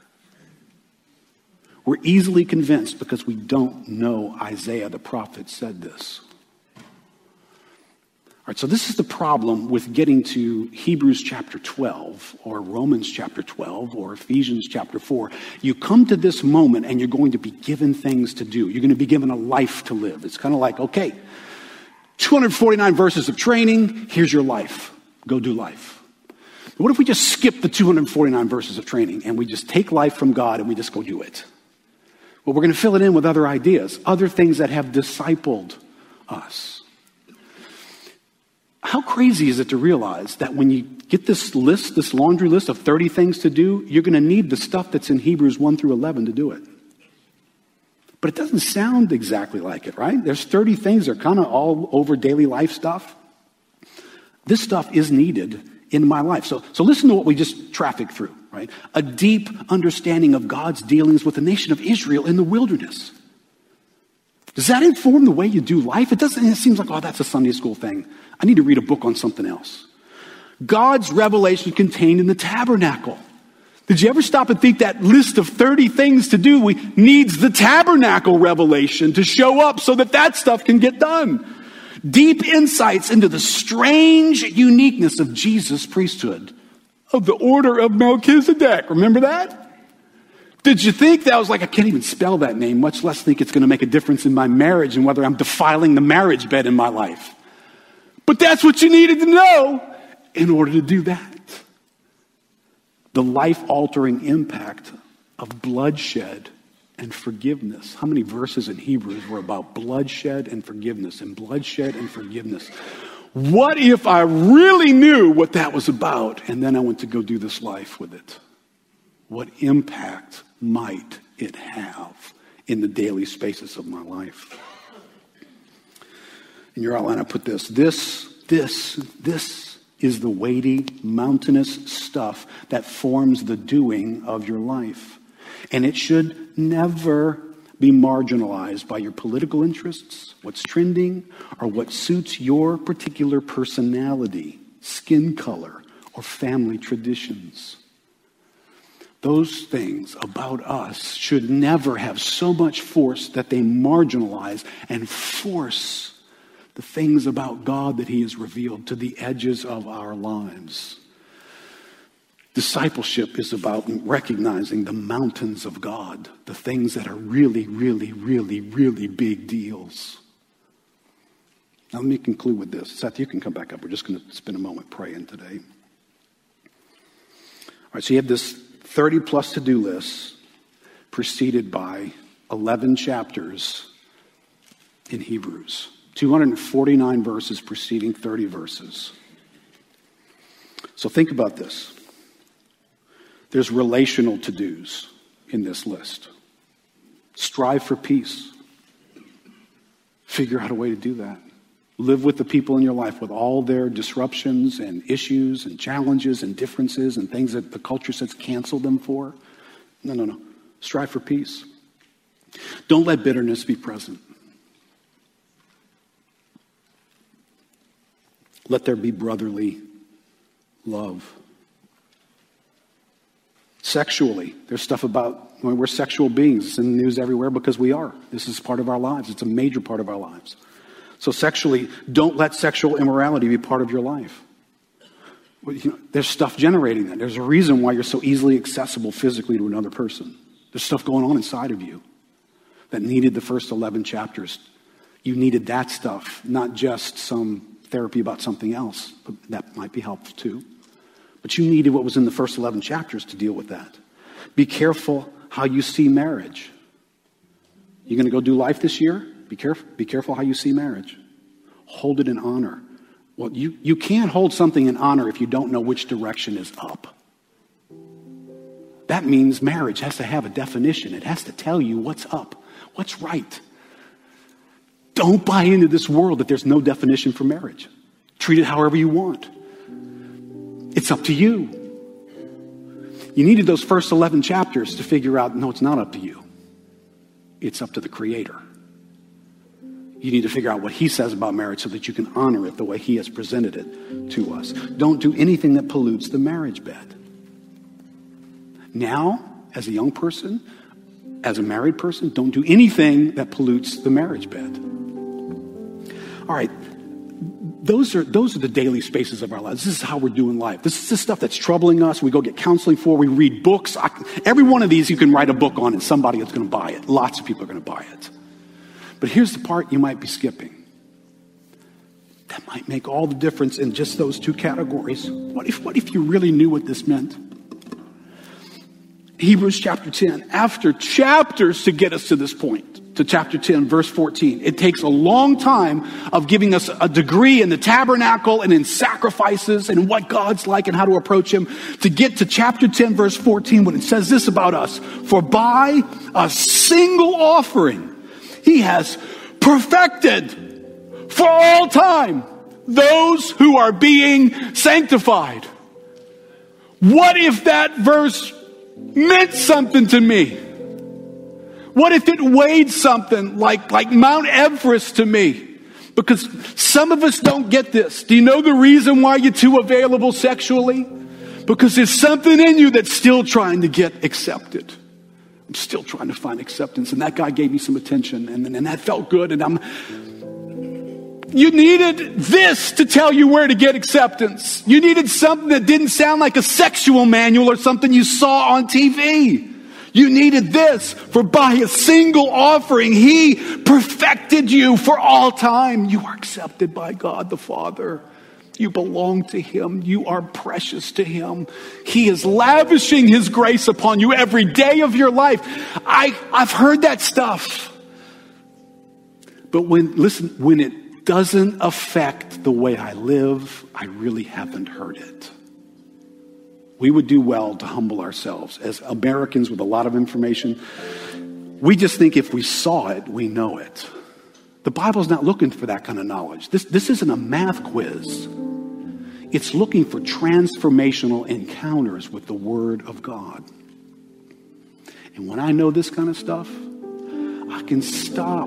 We're easily convinced because we don't know Isaiah the prophet said this. All All right, so this is the problem with getting to Hebrews chapter 12 or Romans chapter 12 or Ephesians chapter 4. You come to this moment and you're going to be given things to do. You're going to be given a life to live. It's kind of like, okay, 249 verses of training, here's your life. Go do life. What if we just skip the 249 verses of training and we just take life from God and we just go do it? Well, we're going to fill it in with other ideas, other things that have discipled us. How crazy is it to realize that when you get this list, this laundry list of 30 things to do, you're going to need the stuff that's in Hebrews 1 through 11 to do it. But it doesn't sound exactly like it, right? There's 30 things that are kind of all over daily life stuff. This stuff is needed in my life. So listen to what we just trafficked through, right? A deep understanding of God's dealings with the nation of Israel in the wilderness. Does that inform the way you do life? It seems like, oh, that's a Sunday school thing. I need to read a book on something else. God's revelation contained in the tabernacle. Did you ever stop and think that list of 30 things to do needs the tabernacle revelation to show up so that stuff can get done? Deep insights into the strange uniqueness of Jesus' priesthood, of the order of Melchizedek. Remember that? Did you think that was like, I can't even spell that name, much less think it's going to make a difference in my marriage and whether I'm defiling the marriage bed in my life? But that's what you needed to know in order to do that. The life-altering impact of bloodshed and forgiveness. How many verses in Hebrews were about bloodshed and forgiveness and bloodshed and forgiveness? What if I really knew what that was about and then I went to go do this life with it? What impact might it have in the daily spaces of my life? In your outline, I put this. This is the weighty, mountainous stuff that forms the doing of your life. And it should never be marginalized by your political interests, what's trending, or what suits your particular personality, skin color, or family traditions. Those things about us should never have so much force that they marginalize and force the things about God that He has revealed to the edges of our lives. Discipleship is about recognizing the mountains of God, the things that are really, really, really, really big deals. Now let me conclude with this. Seth, you can come back up. We're just going to spend a moment praying today. All right, so you have this 30 plus to-do list preceded by 11 chapters in Hebrews. 249 verses preceding 30 verses. So think about this. There's relational to-dos in this list. Strive for peace. Figure out a way to do that. Live with the people in your life with all their disruptions and issues and challenges and differences and things that the culture says cancel them for. No. Strive for peace. Don't let bitterness be present. Let there be brotherly love. Sexually, there's stuff about we're sexual beings. It's in the news everywhere because we are. This is part of our lives. It's a major part of our lives. So sexually, don't let sexual immorality be part of your life. There's stuff generating that. There's a reason why you're so easily accessible physically to another person. There's stuff going on inside of you that needed the first 11 chapters. You needed that stuff, not just some therapy about something else. But that might be helpful too. But you needed what was in the first 11 chapters to deal with that. Be careful how you see marriage. You going to go do life this year? Be careful how you see marriage. Hold it in honor. Well, you can't hold something in honor if you don't know which direction is up. That means marriage has to have a definition. It has to tell you what's up, what's right. Don't buy into this world that there's no definition for marriage. Treat it however you want. It's up to you. You needed those first 11 chapters to figure out, no, it's not up to you. It's up to the Creator. You need to figure out what He says about marriage so that you can honor it the way He has presented it to us. Don't do anything that pollutes the marriage bed. Now, as a young person, as a married person, don't do anything that pollutes the marriage bed. All right. Those are the daily spaces of our lives. This is how we're doing life. This is the stuff that's troubling us. We go get counseling for. We read books. Every one of these you can write a book on and somebody is going to buy it. Lots of people are going to buy it. But here's the part you might be skipping. That might make all the difference in just those two categories. What if you really knew what this meant? Hebrews chapter 10, after chapters to get us to this point, to chapter 10, verse 14. It takes a long time of giving us a degree in the tabernacle and in sacrifices and what God's like and how to approach him to get to chapter 10, verse 14, when it says this about us. For by a single offering, he has perfected for all time those who are being sanctified. What if that verse meant something to me? What if it weighed something like Mount Everest to me? Because some of us don't get this. Do you know the reason why you're too available sexually? Because there's something in you that's still trying to get accepted. I'm still trying to find acceptance. And that guy gave me some attention and that felt good. And you needed this to tell you where to get acceptance. You needed something that didn't sound like a sexual manual or something you saw on TV. You needed this, for by a single offering, he perfected you for all time. You are accepted by God the Father. You belong to him. You are precious to him. He is lavishing his grace upon you every day of your life. I've heard that stuff. But when it doesn't affect the way I live, I really haven't heard it. We would do well to humble ourselves. As Americans with a lot of information, we just think if we saw it, we know it. The Bible's not looking for that kind of knowledge. This isn't a math quiz. It's looking for transformational encounters with the Word of God. And when I know this kind of stuff, I can stop.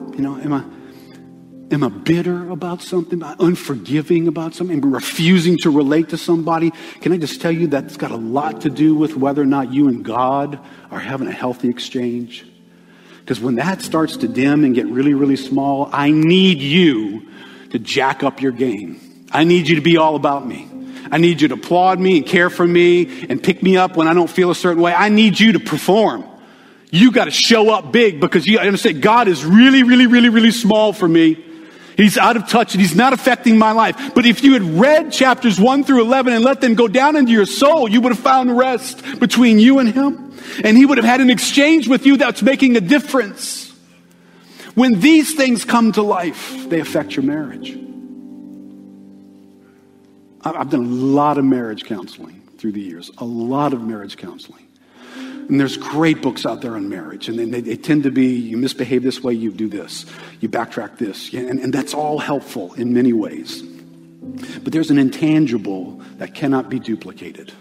Am I bitter about something? Am I unforgiving about something? Am I refusing to relate to somebody? Can I just tell you that's got a lot to do with whether or not you and God are having a healthy exchange? Because when that starts to dim and get really, really small, I need you to jack up your game. I need you to be all about me. I need you to applaud me and care for me and pick me up when I don't feel a certain way. I need you to perform. You got to show up big because you understand God is really, really, really, really small for me. He's out of touch and he's not affecting my life. But if you had read chapters 1 through 11 and let them go down into your soul, you would have found rest between you and him. And he would have had an exchange with you that's making a difference. When these things come to life, they affect your marriage. I've done a lot of marriage counseling through the years, a lot of marriage counseling. And there's great books out there on marriage. And they tend to be, you misbehave this way, you do this. You backtrack this. And that's all helpful in many ways. But there's an intangible that cannot be duplicated.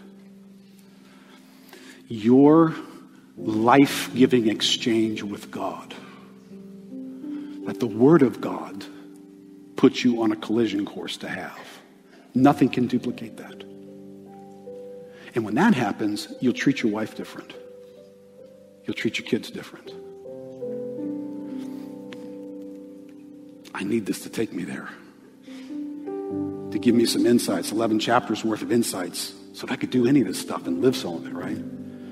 Your life-giving exchange with God. That the Word of God puts you on a collision course to have. Nothing can duplicate that. And when that happens, you'll treat your wife different. You'll treat your kids different. I need this to take me there. To give me some insights, 11 chapters worth of insights, so that I could do any of this stuff and live some of it, right?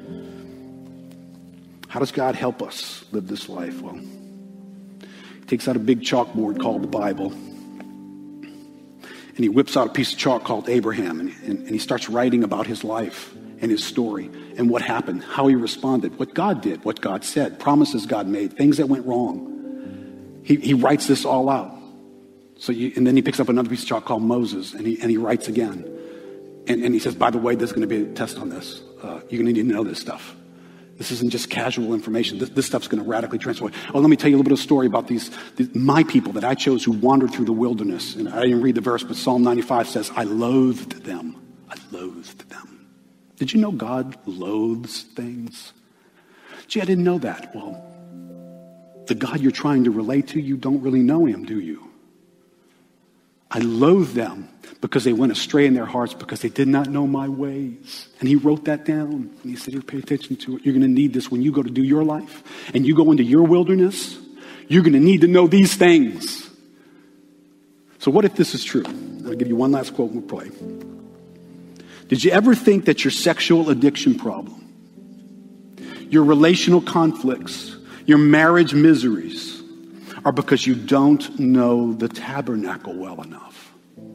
How does God help us live this life? Well, he takes out a big chalkboard called the Bible, and he whips out a piece of chalk called Abraham, and he starts writing about his life and his story and what happened, how he responded, what God did, what God said, promises God made, things that went wrong. He writes this all out. And then he picks up another piece of chalk called Moses, and he writes again. And he says, by the way, there's going to be a test on this. You're going to need to know this stuff. This isn't just casual information. This stuff's going to radically transform. Oh, let me tell you a little bit of story about these my people that I chose who wandered through the wilderness. And I didn't read the verse, but Psalm 95 says, I loathed them. I loathed them. Did you know God loathes things? Gee, I didn't know that. Well, the God you're trying to relate to, you don't really know him, do you? I loathe them because they went astray in their hearts because they did not know my ways. And he wrote that down. And he said, here, pay attention to it. You're going to need this when you go to do your life and you go into your wilderness. You're going to need to know these things. So what if this is true? I'll give you one last quote and we'll pray. Did you ever think that your sexual addiction problem, your relational conflicts, your marriage miseries are because you don't know the tabernacle well enough?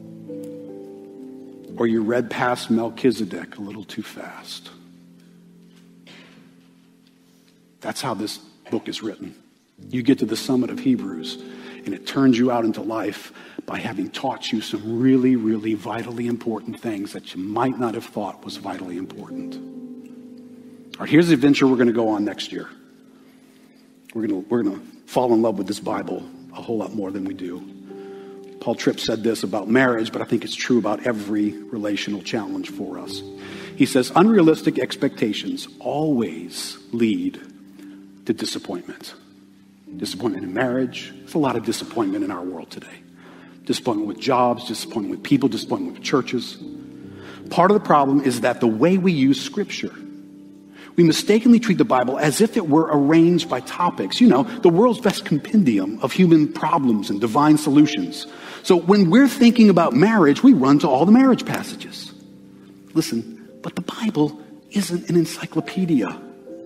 Or you read past Melchizedek a little too fast? That's how this book is written. You get to the summit of Hebrews, and it turns you out into life by having taught you some really, really vitally important things that you might not have thought was vitally important. All right, here's the adventure we're going to go on next year. We're going to fall in love with this Bible a whole lot more than we do. Paul Tripp said this about marriage, but I think it's true about every relational challenge for us. He says, unrealistic expectations always lead to disappointment. Disappointment in marriage. There's a lot of disappointment in our world today. Disappointment with jobs, disappointment with people, disappointment with churches. Part of the problem is that the way we use Scripture, we mistakenly treat the Bible as if it were arranged by topics. You know, the world's best compendium of human problems and divine solutions. So when we're thinking about marriage, we run to all the marriage passages. Listen, but the Bible isn't an encyclopedia.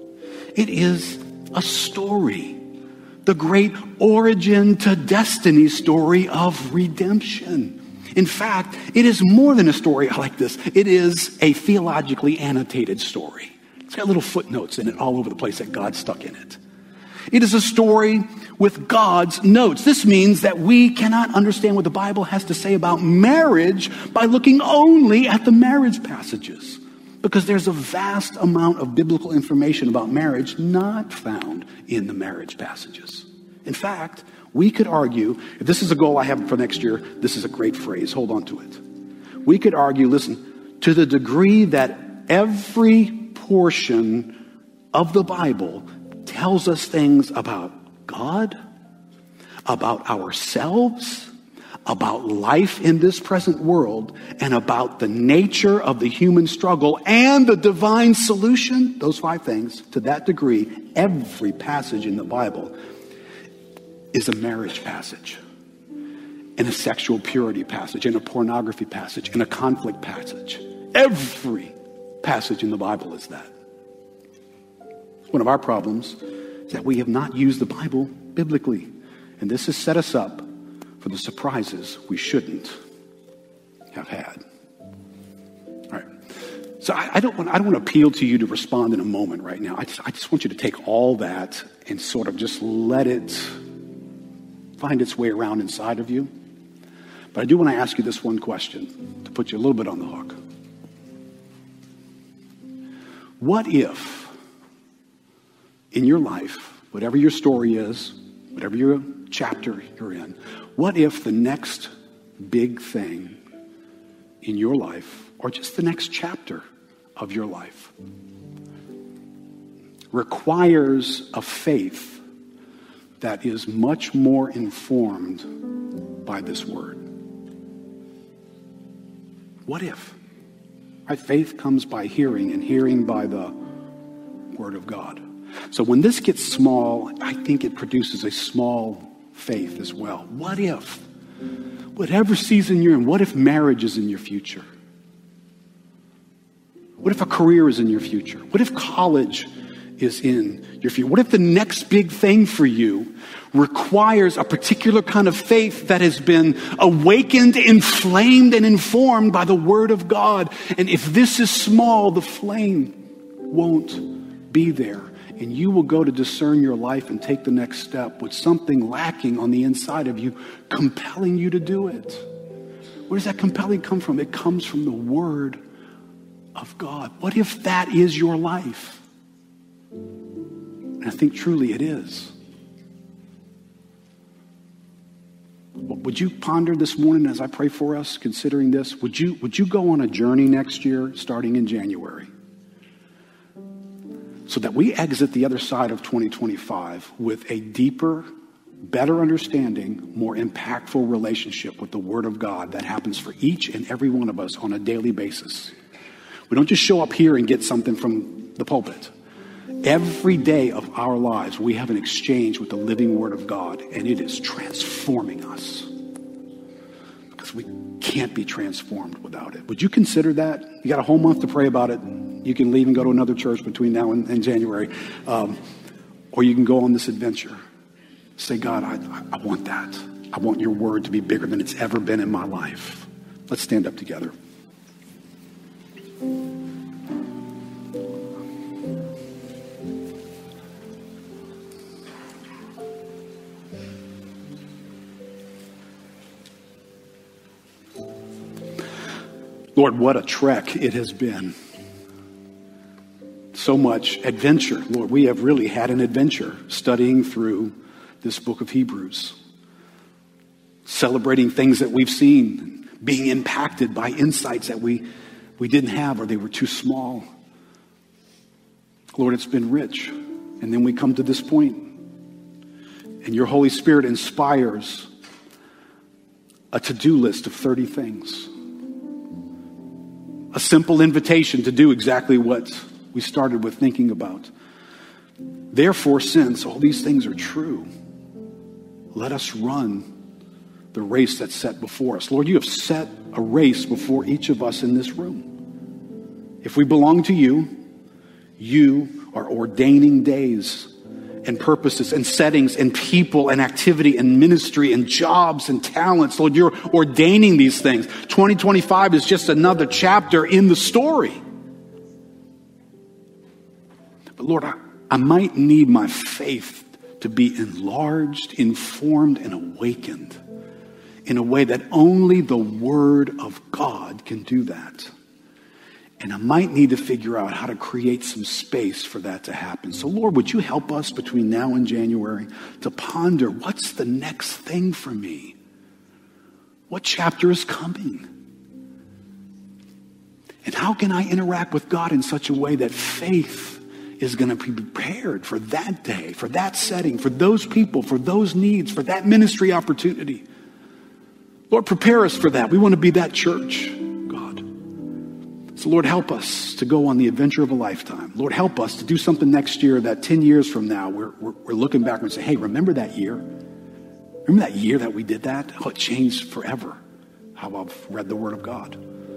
It is a story. The great origin to destiny story of redemption. In fact, it is more than a story like this. It is a theologically annotated story. It's got little footnotes in it all over the place that God stuck in it. It is a story with God's notes. This means that we cannot understand what the Bible has to say about marriage by looking only at the marriage passages. Because there's a vast amount of biblical information about marriage not found in the marriage passages. In fact, we could argue, if this is a goal I have for next year, this is a great phrase, hold on to it. We could argue, listen, to the degree that every portion of the Bible tells us things about God, about ourselves, about life in this present world, and about the nature of the human struggle and the divine solution, those 5 things, to that degree, every passage in the Bible is a marriage passage, and a sexual purity passage, and a pornography passage, and a conflict passage. Every passage in the Bible is that. One of our problems is that we have not used the Bible biblically, and this has set us up for the surprises we shouldn't have had. All right. So I don't want to appeal to you to respond in a moment right now. I just want you to take all that and sort of just let it find its way around inside of you. But I do want to ask you this one question to put you a little bit on the hook. What if in your life, whatever your story is, whatever your chapter you're in, what if the next big thing in your life, or just the next chapter of your life, requires a faith that is much more informed by this word? What if? Right? Faith comes by hearing, and hearing by the word of God. So when this gets small, I think it produces a small faith as well. What if? Whatever season you're in, what if marriage is in your future? What if a career is in your future? What if college is in your future? What if the next big thing for you requires a particular kind of faith that has been awakened, inflamed, and informed by the Word of God? And if this is small, the flame won't be there. And you will go to discern your life and take the next step with something lacking on the inside of you, compelling you to do it. Where does that compelling come from? It comes from the Word of God. What if that is your life? And I think truly it is. Would you ponder this morning as I pray for us, considering this? Would you go on a journey next year, starting in January, so that we exit the other side of 2025 with a deeper, better understanding, more impactful relationship with the Word of God that happens for each and every one of us on a daily basis? We don't just show up here and get something from the pulpit. Every day of our lives, we have an exchange with the living Word of God, and it is transforming us. because we can't be transformed without it. Would you consider that? You got a whole month to pray about it. You can leave and go to another church between now and January. Or you can go on this adventure. Say, God, I want that. I want your word to be bigger than it's ever been in my life. Let's stand up together. Lord, what a trek it has been. So much adventure. Lord, we have really had an adventure studying through this book of Hebrews. Celebrating things that we've seen, being impacted by insights that we didn't have or they were too small. Lord, it's been rich. And then we come to this point, and your Holy Spirit inspires a to-do list of 30 things. A simple invitation to do exactly what we started with thinking about. Therefore, since all these things are true, let us run the race that's set before us. Lord, you have set a race before each of us in this room. If we belong to you, you are ordaining days and purposes and settings and people and activity and ministry and jobs and talents. Lord, you're ordaining these things. 2025 is just another chapter in the story. But Lord, I might need my faith to be enlarged, informed, and awakened in a way that only the Word of God can do that. And I might need to figure out how to create some space for that to happen. So Lord, would you help us between now and January to ponder what's the next thing for me? What chapter is coming? And how can I interact with God in such a way that faith is going to be prepared for that day, for that setting, for those people, for those needs, for that ministry opportunity? Lord, prepare us for that. We want to be that church. So Lord, help us to go on the adventure of a lifetime. Lord, help us to do something next year that 10 years from now, we're looking back and say, hey, remember that year? Remember that year that we did that? Oh, it changed forever how I've read the Word of God.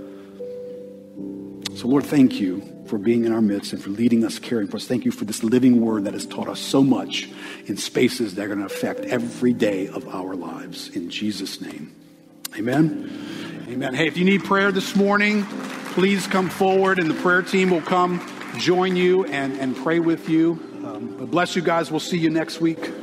So Lord, thank you for being in our midst and for leading us, caring for us. Thank you for this living Word that has taught us so much in spaces that are going to affect every day of our lives. In Jesus' name, amen. Amen. Hey, if you need prayer this morning, please come forward and the prayer team will come join you and pray with you. But bless you guys. We'll see you next week.